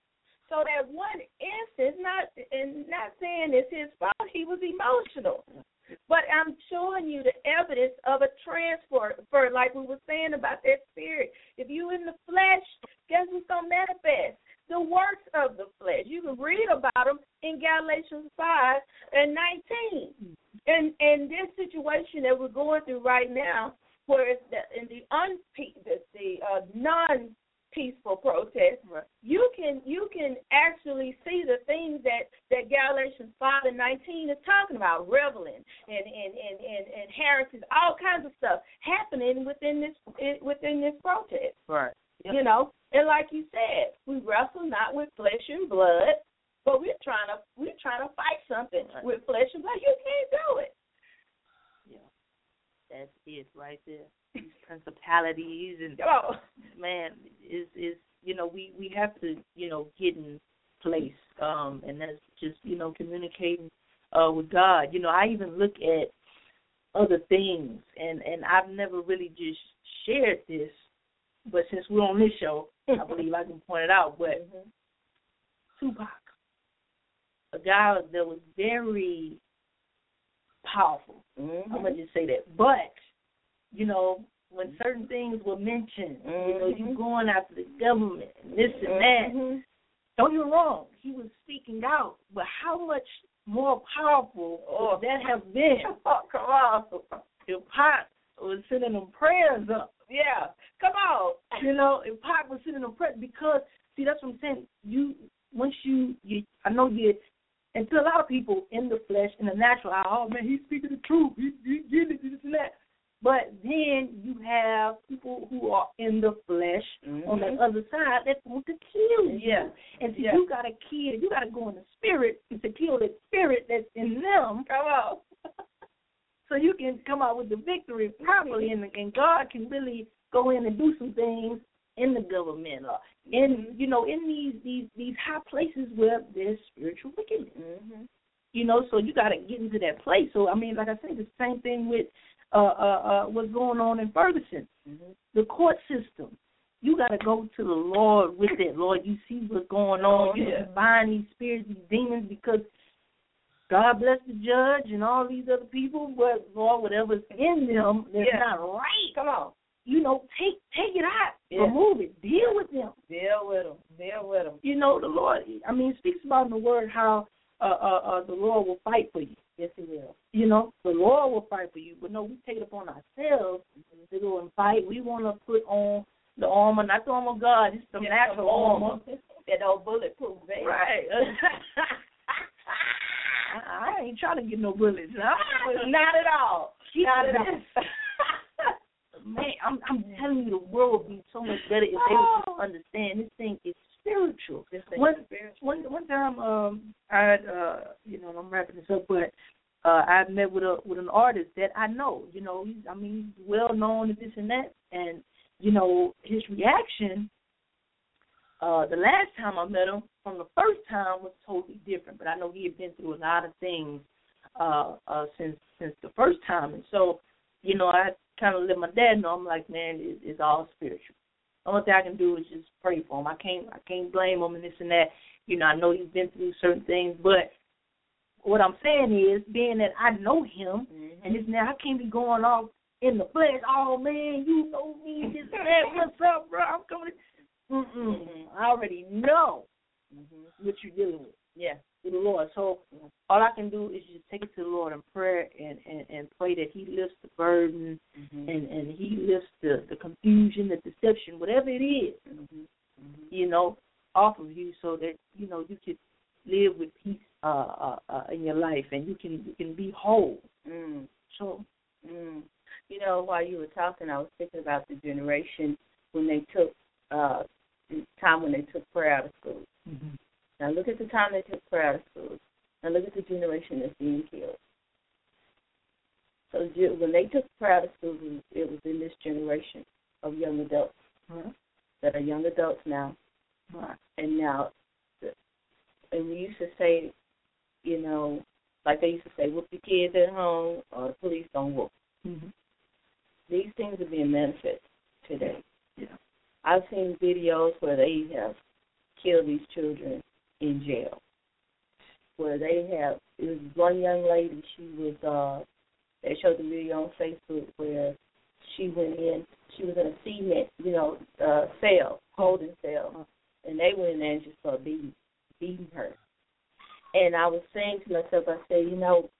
So that one instance, not and not saying it's his fault, he was emotional. But I'm showing you the evidence of a transfer, for like we were saying about that spirit. If you in the flesh, guess what's going to manifest? The works of the flesh. You can read about them in Galatians five and nineteen. And and this situation that we're going through right now, where it's the, in the, unpe- the, the uh, non peaceful protest, right. you can you can actually see the things that, that Galatians five and nineteen is talking about, reveling and and, and, and, and heresies, all kinds of stuff happening within this within this protest. Right. Yep. You know, and like you said, we wrestle not with flesh and blood, but we're trying to we're trying to fight something right. with flesh and blood. You can't do it. Yeah, that's it right there. These principalities and oh. man, is is you know we, we have to you know get in place, um, and that's just you know communicating uh, with God. You know, I even look at other things, and, and I've never really just shared this, but since we're on this show, I believe I can point it out. But mm-hmm. Tupac, a guy that was very powerful. Mm-hmm. I'm gonna just say that, but. You know, when certain things were mentioned, mm-hmm. you know, you going after the government and this and that. Mm-hmm. Don't get me wrong, he was speaking out, but how much more powerful oh. would that have been? Oh, come on. If Pac was sending them prayers up. Yeah, come on. You know, if Pac was sending them prayers, because, see, that's what I'm saying. You, once you, you I know you, and to a lot of people in the flesh, in the natural, oh, man, he's speaking the truth. He, he getting it, this and that. But then you have people who are in the flesh mm-hmm. on the other side that want to kill you. Yeah. And so yeah. you got to kill, you got to go in the spirit to kill the spirit that's in them. Come on. So you can come out with the victory properly, and, and God can really go in and do some things in the government or in, you know, in these, these, these high places where there's spiritual wickedness. Mm-hmm. You know, so you got to get into that place. So, I mean, like I said, the same thing with uh, uh, uh, what's going on in Ferguson, Mm-hmm. the court system. You got to go to the Lord with it, Lord. You see what's going on. Oh, You yeah. bind these spirits, these demons, because God bless the judge and all these other people, but Lord, whatever's in them that's Yeah. not right, Come on. you know, take take it out, Yeah. remove it, deal with them. Deal with them. Deal with them. You know, the Lord, I mean, it speaks about in the Word how uh, uh, uh, the Lord will fight for you. Yes, he will. You know, the Lord will fight for you. But no, we take it upon ourselves to go and fight. We want to put on the armor, not the armor of God, it's the Yes, natural some armor. armor. That old bulletproof, baby. Right. I, I ain't trying to get no bullets. No. Not at all. Not at all. Man, I'm I'm telling you, the world would be so much better if they would just understand this thing is spiritual. This thing One, is spiritual. one one time, um, I had, uh, you know, I'm wrapping this up, but uh, I met with a with an artist that I know. You know, he's, I mean, he's well known and this and that, and you know, his reaction. Uh, the last time I met him, from the first time, was totally different. But I know he had been through a lot of things uh, uh, since since the first time, and so, you know, I kind of let my dad know. I'm like, man, it, it's all spiritual. The only thing I can do is just pray for him. I can't I can't blame him and this and that. You know, I know he's been through certain things, but what I'm saying is, being that I know him, Mm-hmm. and this now I can't be going off in the flesh. Oh man, you know me, this and that. What's up, bro? I'm coming. Mm-mm. Mm-hmm. I already know Mm-hmm. what you're dealing with. Yeah. To the Lord. So all I can do is just take it to the Lord in prayer and, and, and pray that he lifts the burden Mm-hmm. and, and he lifts the, the confusion, the deception, whatever it is, Mm-hmm. Mm-hmm. you know, off of you so that, you know, you can live with peace uh, uh, uh, in your life and you can you can be whole. Mm. So, Mm. You know, while you were talking, I was thinking about the generation when they took, uh, the time when they took prayer out of school. mm-hmm. Now look at the time they took prayer out of school. Now look at the generation that's being killed. So ge- when they took prayer out of school, it was, it was in this generation of young adults Right. that are young adults now. Right. And now, and we used to say, you know, like they used to say, whoop your kids at home or the police don't whoop. Mm-hmm. These things are being manifested today. Yeah. I've seen videos where they have killed these children in jail, where they have, it was one young lady, she was, uh, they showed the video on Facebook where she went in, she was in a cement, you know, uh, cell, holding cell, and they went in there and just started beating, beating her. And I was saying to myself, I said, you know,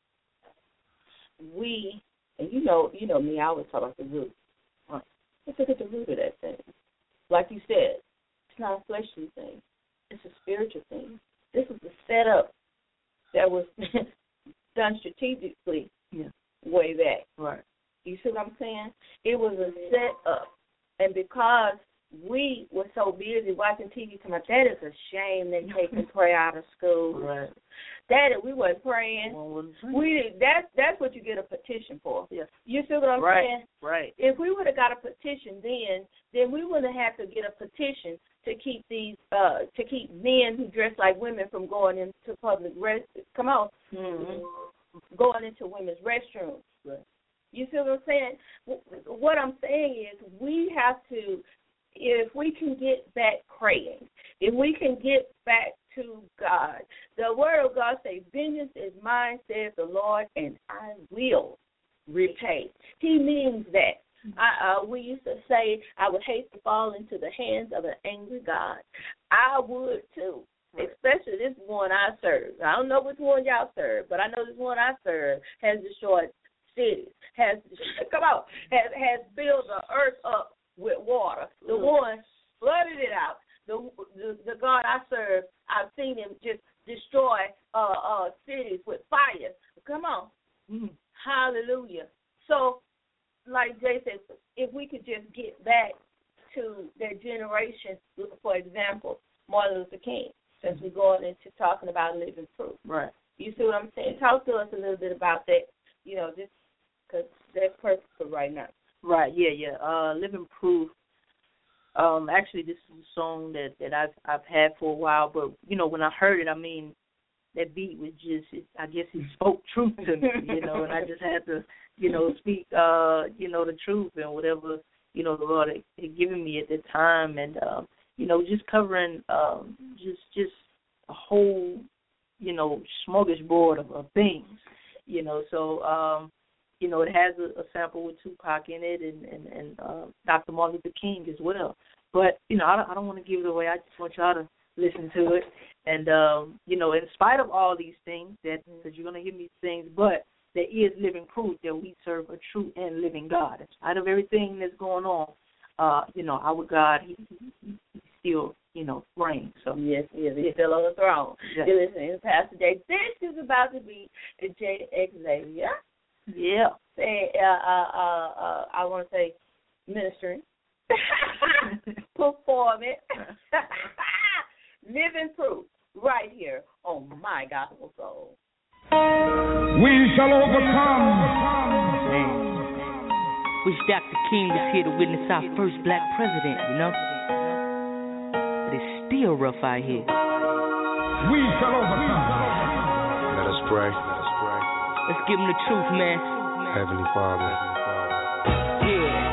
we, and you know, you know me, I always talk about the root. Right. Let's look at the root of that thing. Like you said, it's not a fleshly thing. It's a spiritual thing. This is the setup that was done strategically Yeah. way back. Right. You see what I'm saying? It was a setup. And because we were so busy watching T V, that is a shame they taking prayer out of school. Right. Daddy, we weren't praying. Well, what I'm saying. We did, that's that's what you get a petition for. Yeah. You see what I'm Right. saying? Right. If we would have got a petition then, then we wouldn't have to get a petition to keep these uh to keep men who dress like women from going into public rest. Come on, Mm-hmm. going into women's restrooms. Right. You see what I'm saying? What I'm saying is we have to, if we can get back praying, if we can get back to God, the word of God says, vengeance is mine, says the Lord, and I will repay. He means that. I, uh, we used to say, I would hate to fall into the hands of an angry God. I would too, especially this one I serve. I don't know which one y'all serve, but I know this one I serve has destroyed cities, has, come on, has, has filled the earth up with water. The one flooded it out. The, the the God I serve, I've seen him just destroy uh, uh, cities with fire. Come on. Mm-hmm. Hallelujah. So, like Jay said, if we could just get back to their generation, for example, Martin Luther King, since we're going into talking about living proof. Right. You see what I'm saying? Talk to us a little bit about that, you know, just because that's perfect for right now. Right, yeah, yeah. Uh, Living Proof. Um, actually, this is a song that, that I've I've had for a while, but you know, when I heard it, I mean, that beat was just, it, I guess he spoke truth to me, you know, and I just had to, you know, speak, uh, you know, the truth and whatever, you know, the Lord had, had given me at the time, and um, you know, just covering um, just just a whole, you know, smorgasbord of, of things, you know. So, um, you know, it has a, a sample with Tupac in it, and and, and uh, Doctor Martin Luther King as well. But you know, I don't, I don't want to give it away. I just want y'all to listen to it, and um, you know, in spite of all these things, that because you're gonna hear me things, but there is living proof that we serve a true and living God. In spite of everything that's going on, uh, you know, our God, he, he, he still, you know, reigns. So yes, yes, he's still on the throne. Yeah. You're listening to Pastor Jay. This is about to be the J X Xavier. Yeah. Say, uh, uh, uh, uh, I want to say ministering, performing, living proof right here on My Gospel Soul. We shall overcome. Man, wish Doctor King was here to witness our first black president, you know? But it's still rough out here. We shall overcome. Let us pray. Let us pray. Let's give him the truth, man. Heavenly Father. Yeah.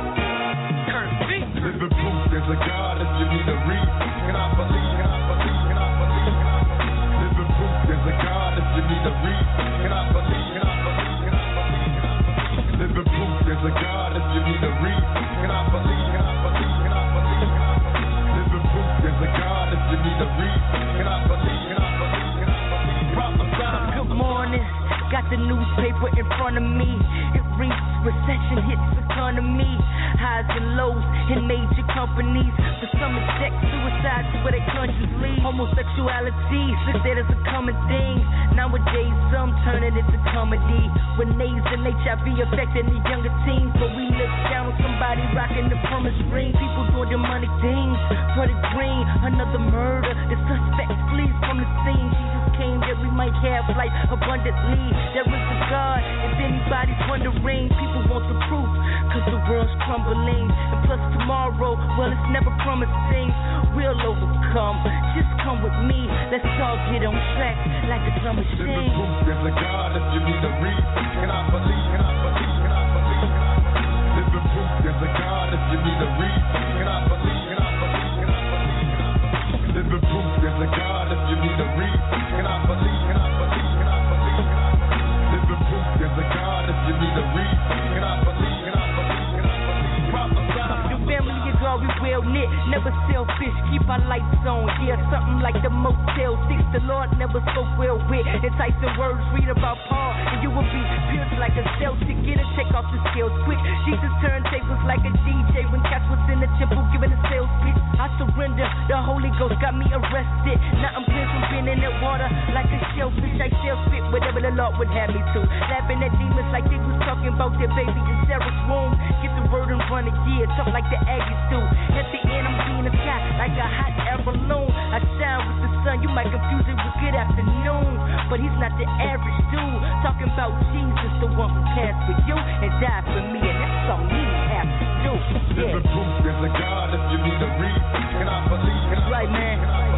Living proof there's a God if you need a reason. And I believe, and I believe, and I believe. Living proof there's a God if you need a reason. And I believe, and I believe, and I believe. Living proof there's a God if you need a reason. And I believe, and I believe, and I believe. Living proof there's a God if you need a reason. And I believe, and I believe, and I believe. Prophesy. Good morning. Got the newspaper in front of me. It reads recession hits economy. Highs and lows in major companies. For some it's sex, suicide to where their countries lead. Homosexuality, looked at as a common thing. Nowadays some turn it into comedy. When AIDS and H I V affecting the younger teens. But we look down on somebody rocking the promise ring. People doing demonic things for the green. Another murder, the suspect flees from the scene. Jesus came that we might have life abundantly. There is a God, if anybody's wondering. People want the proof, cause the world's crumbling. And plus tomorrow, well it's never promising. We'll overcome, just come with me. Let's all get on track like a drum machine. Living proof there's a God if you need a reason. And I believe, and I believe, and I believe. Living proof there's a God if you need a reason. And I believe, and I believe, and I believe. Living proof there's a God if you need a reason. And I believe, and I believe, and I believe. Living proof there's a God if you need a reason. And I believe, and I believe, and I believe. Prophesy. Your family is all we well knit, never selfish, keep our lights on. Yeah, something like the Motel six, the Lord never spoke well with. Enticing words, read about Paul, and you will be pierced like a Celtic. Get a check off the scales quick. Jesus turntables like a D J when cats was in the temple giving a sales pitch. I surrender, the Holy Ghost got me arrested. Now I'm clear from being in that water like a shellfish. I shall spit whatever the Lord would have me to. Laughing at demons like they was talking about their baby in Sarah's womb. Get the word and run it, yeah, talk like the Aggies do. At the end I'm being attacked like a hot air balloon. I shine with the sun, you might confuse it with good afternoon. But he's not the average dude. Talking about Jesus, the one who passed for you and died for me, and that's something he have to do. Yeah. Living proof there's a God if you need a reason. And I believe, That's right, man.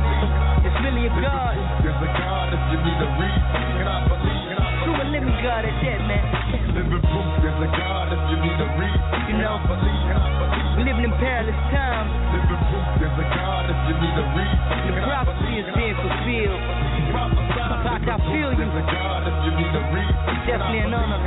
It's really a God. There's a God if you need a reason. And I believe, and I True and living God at that, man. Living proof there's a God if you need a reason. You know, I believe, and I believe. we're living in perilous times. Living proof there's a God if you need a reason. The prophecy is being fulfilled. Doc, I feel you. There's a God if you need a reason. Definitely an honor.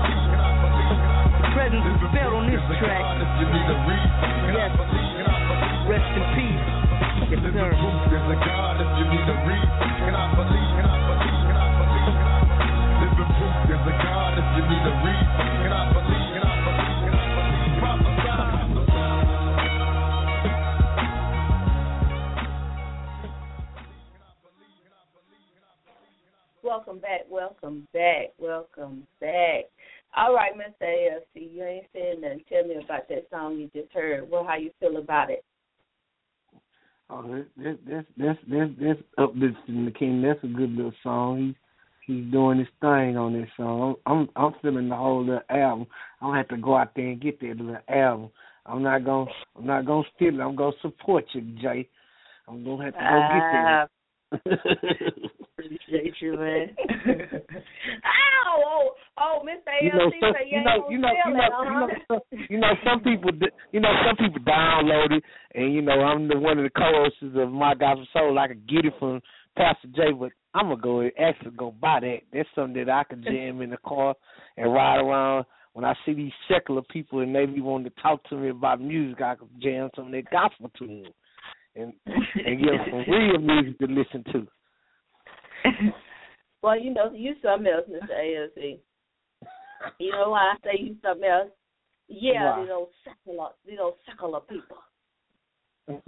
The presence is felt on this track. Yes. Rest in peace. Yes, sir. There's a God if you need a reason. And I believe, and I believe, and I believe. Living proof there's a God if you need a reason. And I believe, and I believe, and I believe. Prophesy. Welcome back, welcome back, welcome back. All right, Mister A F C, you ain't said nothing. Tell me about that song you just heard. Well, how you feel about it? Oh, this, this, this, this, this uplifting the king. That's a good little song. He's he's doing his thing on this song. I'm I'm feeling the whole little album. I don't have to go out there and get that little album. I'm not gonna I'm not gonna steal it. I'm gonna support you, Jay. I'm gonna have to go uh, get that. Appreciate you, man. Ow! Oh, oh, Mister A You know, L C some, say you you ain't know, gonna you know, feel you it, know, uh-huh. you know, some, you know, some people, d- you know, some people download it, and you know, I'm the one of the co-hosts of My Gospel Soul. I could get it from Pastor J, but I'm gonna go and actually go buy that. That's something that I can jam in the car and ride around. When I see these secular people and they be wanting to talk to me about music, I can jam some of their gospel to them and and give them some real music to listen to. Well, you know, you something else, Mister A L C. You know why I say you something else? Yeah, Why? these old secular, these old secular people.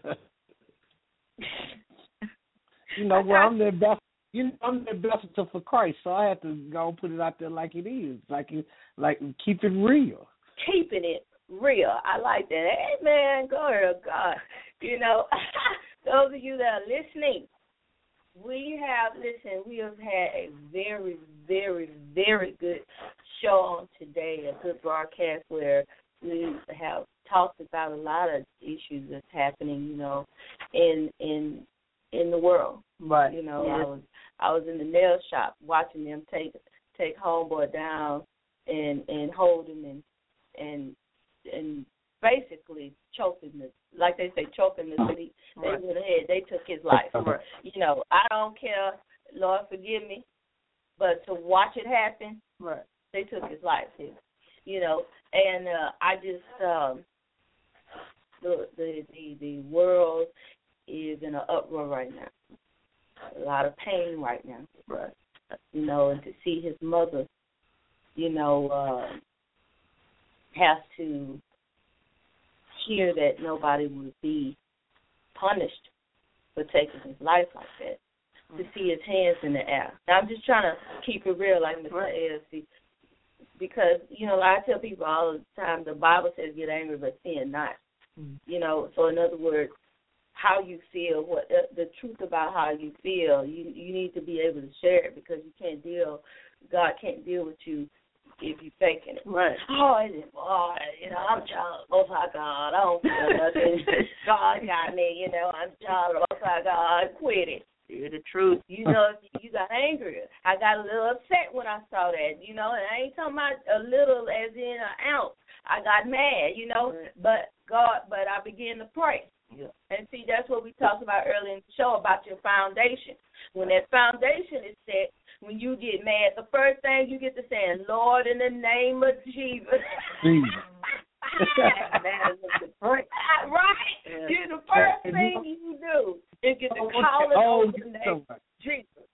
You know, well, I'm their best. You know, I'm the ambassador for Christ, so I have to go and put it out there like it is, like it, like keep it real. Keeping it real. I like that. Hey, man, glory to God. You know, those of you that are listening, we have, listen, we have had a very, very, very good show on today, a good broadcast where we have talked about a lot of issues that's happening, you know, in in in the world. Right. You know, Yeah. I was I was in the nail shop watching them take take homeboy down and and hold him and and and basically choking the, like they say, choking the city. They Right. went ahead. They took his life. Right. You know, I don't care. Lord forgive me, but to watch it happen, Right. they took his life. You know, and uh, I just um, the the the the world is in an uproar right now. A lot of pain right now. Right. You know, and to see his mother, you know, uh, have to hear that nobody would be punished for taking his life like that. To see his hands in the air. Now, I'm just trying to keep it real, like Mister A L C, because, you know, I tell people all the time, the Bible says get angry but sin not. Mm. You know, so in other words, how you feel, what uh, the truth about how you feel, you you need to be able to share it, because you can't deal, God can't deal with you if you're faking it. Right. Oh, it is, oh, you know, I'm child of Most High God. I don't feel nothing. God got me, you know, I'm child of Most High God. Quit it. Hear the truth. You know, you got angry. I got a little upset when I saw that, you know, and I ain't talking about a little as in an ounce. I got mad, you know, Right. but God, but I began to pray. Yeah. And see, that's what we talked about earlier in the show about your foundation. When that foundation is set, when you get mad, the first thing you get to saying, Lord, in the name of Jesus. Jesus. That is the first, right. Yeah. You, the first And thing you- you do is get to Oh, call it oh, on the you name so of Jesus.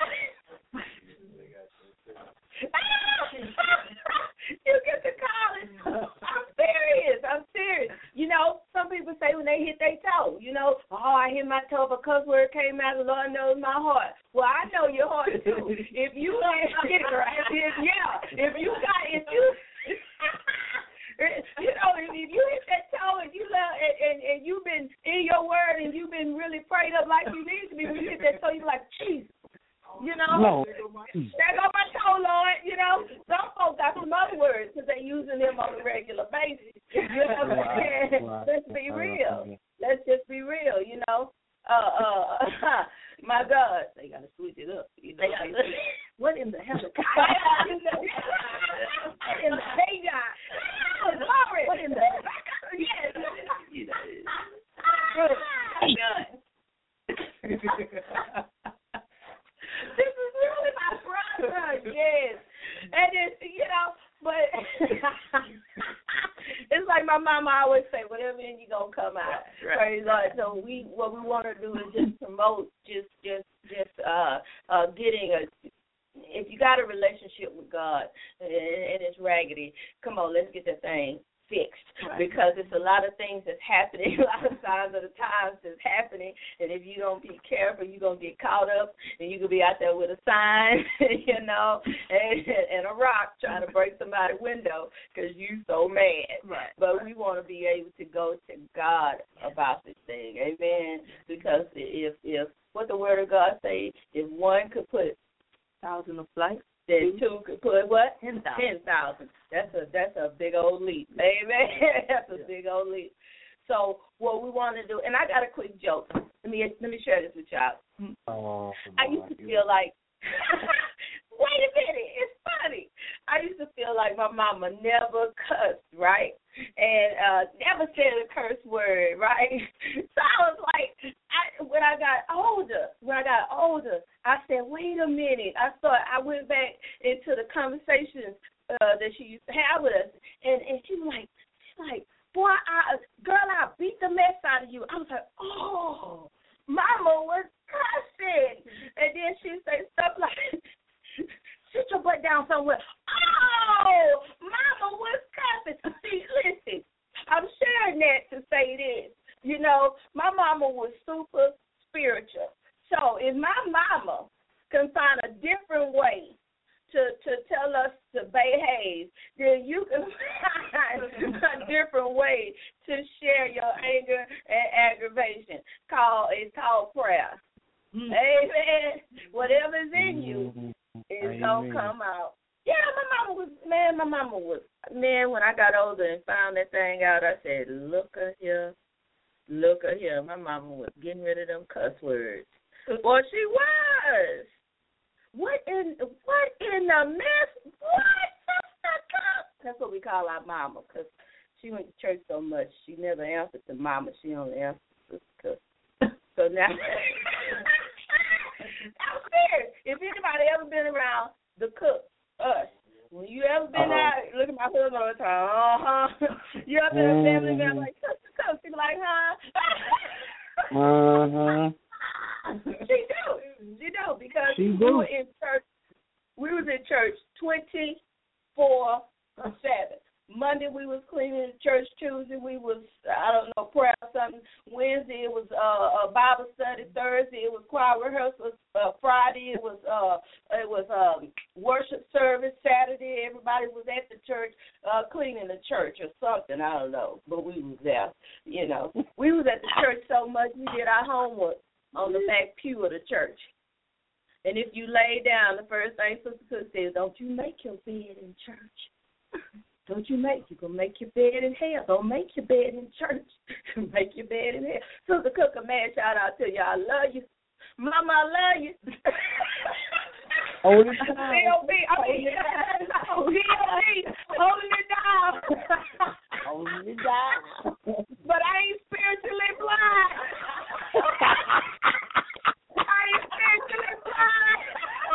You get to call it. I'm serious. I'm serious. You know, some people say when they hit their toe, you know, oh, I hit my toe, but cuss word came out, the Lord knows my heart. Well, I know your heart too. If you get it right, if, yeah, if you got, if you, you know, if, if you hit that toe and you love, and, and, and you've been in your word and you've been really prayed up like you need to be, when you hit that toe, you're like, Jesus. You know, No. there go my toe, Lord. You know, some folks got some other words because they're using them on a regular basis. You know what I'm saying? Right. Let's be real. Let's just be real. You know, uh, uh, my God, they gotta switch it up. You know, they, what in the hell? What in the hey, God? Glory. What in the hell? Yes. You know, good. This is really my brother, yes. And it's, you know, but it's like my mama always say, whatever in you gonna come out. Right. Praise God. So we, what we want to do is just promote, just, just, just uh, uh, getting a. If you got a relationship with God and, and it's raggedy, come on, let's get that thing fixed. Right. Because it's a lot of things that's happening, a lot of signs of the times that's happening, and if you don't be careful, you're going to get caught up, and you could be out there with a sign, you know, and, and a rock trying to break somebody's window because you so mad. Right. But we want to be able to go to God about this thing, amen, because if, if what the Word of God say, if one could put Thousand of flight. then two could put what? Ten thousand. Ten thousand. That's a that's a big old leap. Amen. That's a big old leap. So what we want to do, and I got a quick joke. Let me let me share this with y'all. Oh, I used to feel like, wait a minute, it's funny. I used to feel like my mama never cussed, right? And uh, never said a curse word, right? So I was like, I, when I got older, when I got older, I said, wait a minute. I thought I went back into the conversations uh, that she used to have with us, and, and she was like, she's like, boy, I, girl, I beat the mess out of you. I was like, oh, mama was cussing. And then she'd say stuff like, sit your butt down somewhere. Oh, mama was cussing. See, listen, I'm sharing that to say this. You know, my mama was super spiritual. So if my mama can find a different way to, to tell us to behave, then you can find a different way to share your anger and aggravation. Call It's called prayer. Mm-hmm. Amen. Whatever's in you is going to come out. Yeah, my mama was, man, my mama was, man, when I got older and found that thing out, I said, look at here, look at here. My mama was getting rid of them cuss words. Well, she was. What in what in the mess? What? That's what we call our mama, because she went to church so much. She never answered to mama. She only answered to sister. So now, I'm serious. If anybody ever been around the cook, us, when you ever been uh-huh. out, look at my husband all the time. Uh-huh. You ever been a family man like, cook, cook. She be like, huh? Uh-huh. She do. She do because she we do. were in church. We was in church twenty-four seven. Monday we was cleaning the church. Tuesday we was, I don't know, prayer or something. Wednesday it was uh, a Bible study. Thursday it was choir rehearsal. Uh, Friday it was uh, it was um, worship service. Saturday everybody was at the church uh, cleaning the church or something. I don't know, but we was there. You know, we was at the church so much we did our homework on the back pew of the church. And if you lay down, the first thing Sister Cook says, don't you make your bed in church. Don't you make, you're going to make your bed in hell. Don't make your bed in church. Make your bed in hell. Sister Cook, a man, shout out to you. I love you. Mama, I love you. Hold it down. C O B, I mean, C O B, holding it down. Holding it down. But I ain't spiritually blind. I ain't spiritually blind.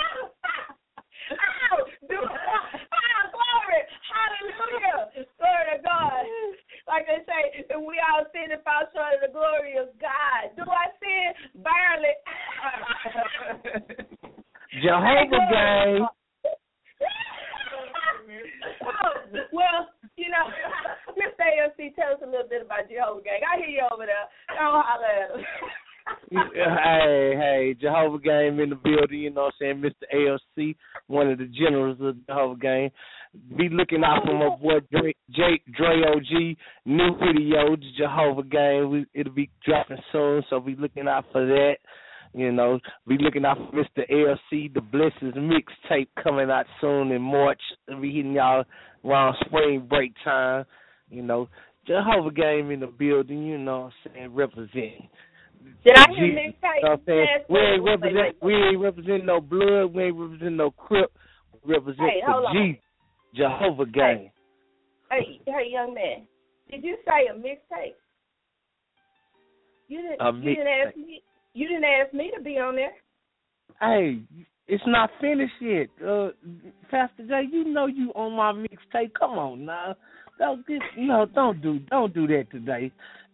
Oh, do, oh, glory. Hallelujah. Glory to God. Like they say, if we all sin and fall short of the glory of God. Do I sin? Barely. Jehovah gang. Oh, well, you know, Mister A L C, tell us a little bit about Jehovah gang. I hear you over there. Don't holler at us. Hey, hey, Jehovah Gang in the building, you know what I'm saying? Mister A L C, one of the generals of Jehovah Gang. Be looking out for my boy Dre, J, Dre O G, new video, the Jehovah Gang. We, it'll be dropping soon, so be looking out for that. You know, be looking out for Mister A L C, the Blessings mixtape coming out soon in March. It'll be hitting y'all around spring break time. You know, Jehovah Gang in the building, you know what I'm saying, representing. Did I hear mixtape? You know we ain't represent. We ain't represent no blood. We ain't represent no Crip. We represent hey, the G, Jehovah Gang. Hey, hey, hey, young man, did you say a mixtape? You didn't. A you didn't ask me. You didn't ask me to be on there. Hey, it's not finished yet, uh, Pastor J. You know you on my mixtape. Come on now. Don't get, no, don't do don't do that today.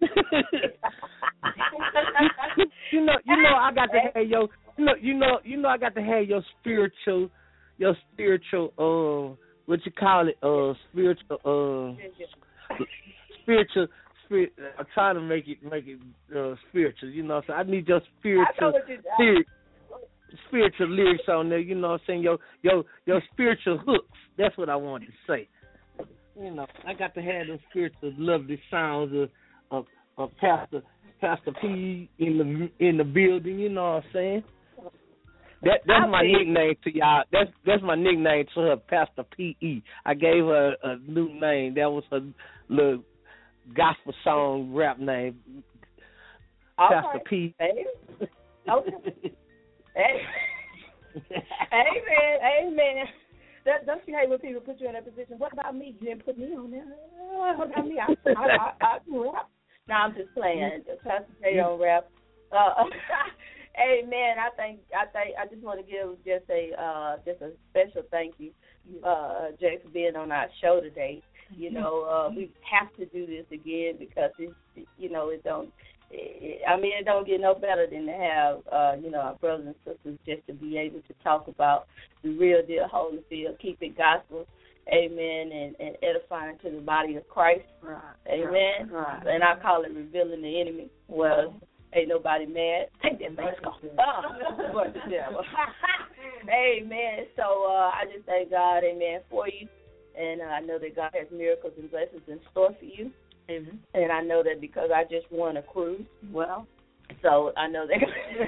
you know, you know, I got to have your, you know, you know, you know, I got to have your spiritual, your spiritual, uh, what you call it, uh, spiritual, uh, spiritual, spirit. I'm trying to make it, make it uh, spiritual. You know, so I need your spiritual, spirit, spiritual lyrics on there. You know, what I'm saying your, your, your spiritual hooks. That's what I wanted to say. You know, I got to have those spiritual, lovely sounds of, of, of Pastor Pastor P in the in the building. You know what I'm saying? That that's my nickname to y'all. That's that's my nickname to her, Pastor P E. I gave her a, a new name. That was her little gospel song rap name, All Pastor right. P. Okay. Amen. Amen. That, don't you hate when people put you in that position? What about me? You didn't put me on there. What about me? I, I, I, I can rap. No, I'm just playing. Pastor J don't rap. Uh, amen. I think I think I just want to give just a uh, just a special thank you, uh, Jay, for being on our show today. You know, uh, we have to do this again because it's, you know, it don't. It, I mean, it don't get no better than to have, uh, you know, our brothers and sisters just to be able to talk about the real deal, Holyfield, keep it gospel, amen, and, and edifying to the body of Christ, Right. amen. Right. And I call it revealing the enemy. Well, ain't nobody mad. Take that back. But the devil. Amen. So uh, I just thank God, amen, for you. And uh, I know that God has miracles and blessings in store for you. Amen. And I know that because I just won a cruise. Well, So I know that.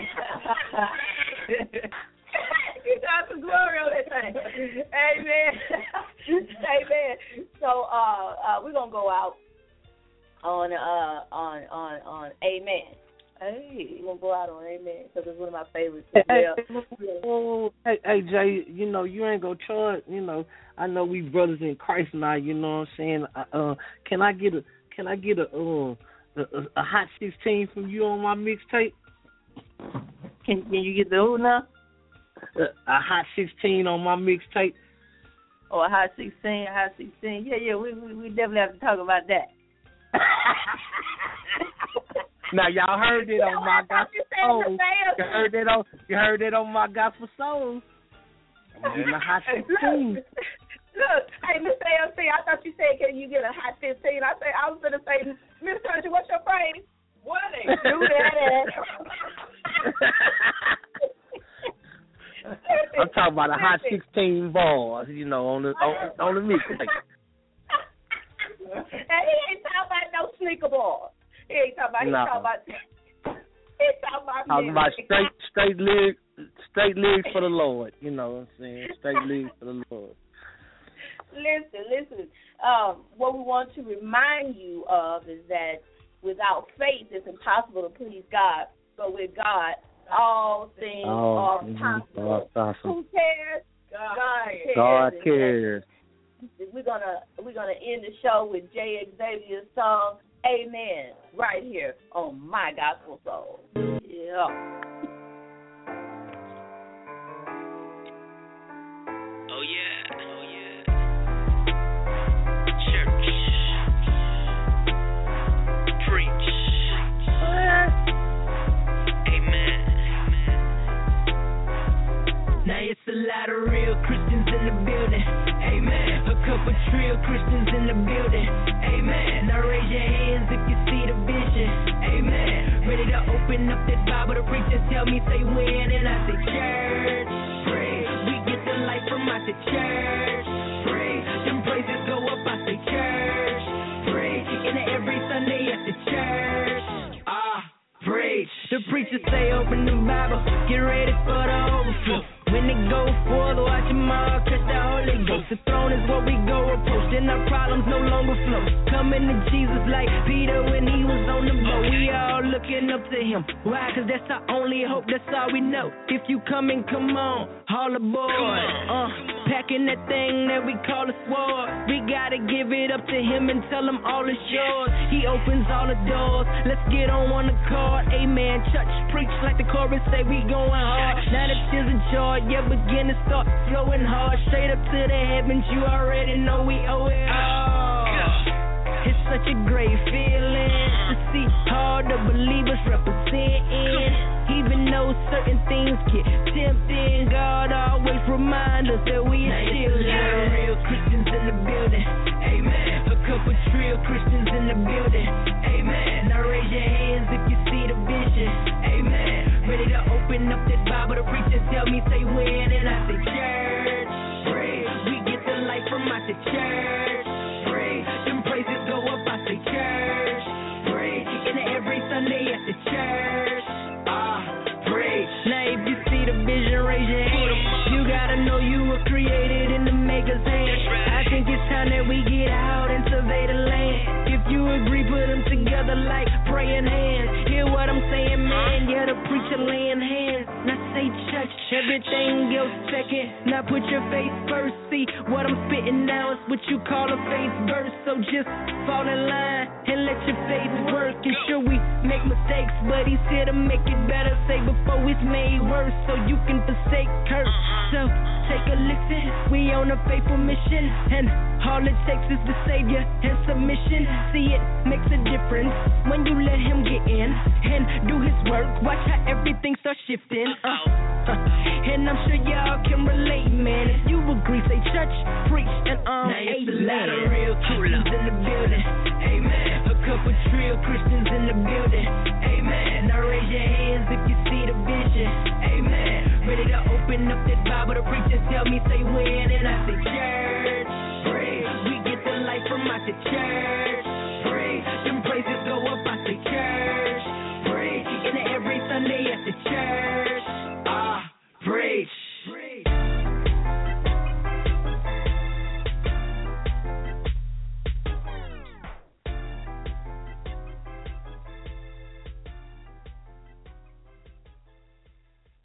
You got some glory on that thing. Amen. Amen. So uh, uh, we're gonna go out on uh, on on on Amen. Hey, we're gonna go out on Amen because it's one of my favorites as Hey, well. oh, hey, hey, Jay, you know, you ain't gonna charge, you know, I know we brothers in Christ now, you know what I'm saying? Uh, can I get a, can I get a, uh, a, a, a hot sixteen from you on my mixtape? can can you get the who now? A, a hot sixteen on my mixtape? Oh, a hot sixteen, a hot sixteen. Yeah, yeah, we we, we definitely have to talk about that. Now y'all heard it on my gospel soul. You heard that on you heard that on my gospel soul. I'm in the hot sixteen. Look, hey, Miss A M C, I thought you said, can you get a hot fifteen? I say, I was going to say, Miss Country, what's your phrase? What they do that? I'm talking about a hot sixteen bars, you know, on the on, on the mixtape. And he ain't talking about no sneaker ball. He ain't talking about, he No. talking about, he talking about Talking about music. straight straight lyrics, straight lyrics for the Lord, you know what I'm saying? Straight lyrics for the Lord. Listen, listen. Um, what we want to remind you of is that without faith, it's impossible to please God. But with God, all things Oh, are mhm. possible. Oh, awesome. Who cares? God, cares. God And cares. We're gonna we're gonna end the show with Jay Xavier's song "Amen" right here on My Gospel Soul. Yeah. Oh yeah, oh yeah. Church. Preach. Amen. Now it's a lot of real Christians in the building. Amen. A couple trio Christians in the building. Amen. Now raise your hands if you see the vision. Amen. Ready to open up that Bible. The preacher tell me say when, and I say church. Pray. We get the light from out the church. Pray. Them praises go up. I say church. Pray. And every Sunday at the church. Ah. Preach. The preacher say open the Bible, get ready for the overflow. When they go forth, watch them all catch the Holy Ghost. The throne is where we go approach, then our problems no longer flow. Coming to Jesus like Peter when he was on the boat. We all looking up to him. Why? Cause that's our only hope, that's all we know. If you come and come on, all aboard. Uh, packing that thing that we call a sword. We gotta give it up to him and tell him all is yours. He opens all the doors. Let's get on one accord. Amen. Church preach like the chorus say we going hard. Now that there's a joy, yeah, begin to start flowing hard. Straight up to the heavens, you already know we owe it all. It's such a great feeling to see all the believers representing. Even though certain things get tempting, God always reminds us that we are still here. Real Christians in the building, amen. A couple trio Christians in the building, amen. Now raise your hands if you see the vision, amen. Ready to open up that Bible, the preacher tell me say when, and I say church. Pray, we get the light from out the church. Pray, them praises go up, I say church. Pray, and every Sunday at the church. Ah, pray. Now if you see the vision, raise your hand. You gotta know you were created in the maker's hand. I think it's time that we get out and survey the land. If you agree, put them together like praying hands. Hear what I'm saying, man? Yeah, the preacher laying hands. Now say say church, everything else second. Now put your face first. See what I'm spitting now is what you call a face verse. So just fall in line and let your faith work. And sure we make mistakes, but he's here to make it better. Say before it's made worse, so you can forsake curse. So take a listen, we on a faithful mission, and all it takes is the Savior and submission. See, it makes a difference when you let him get in and do his work. Watch how everything starts shifting. Uh, uh, and I'm sure y'all can relate, man. If you agree, say church, preach, and um, now it's a lot of real Christians in the building. Amen. A couple trill Christians in the building. Amen. Now raise your hands if you see the vision. Amen. Ready to open up that Bible, the preacher tell me, say when.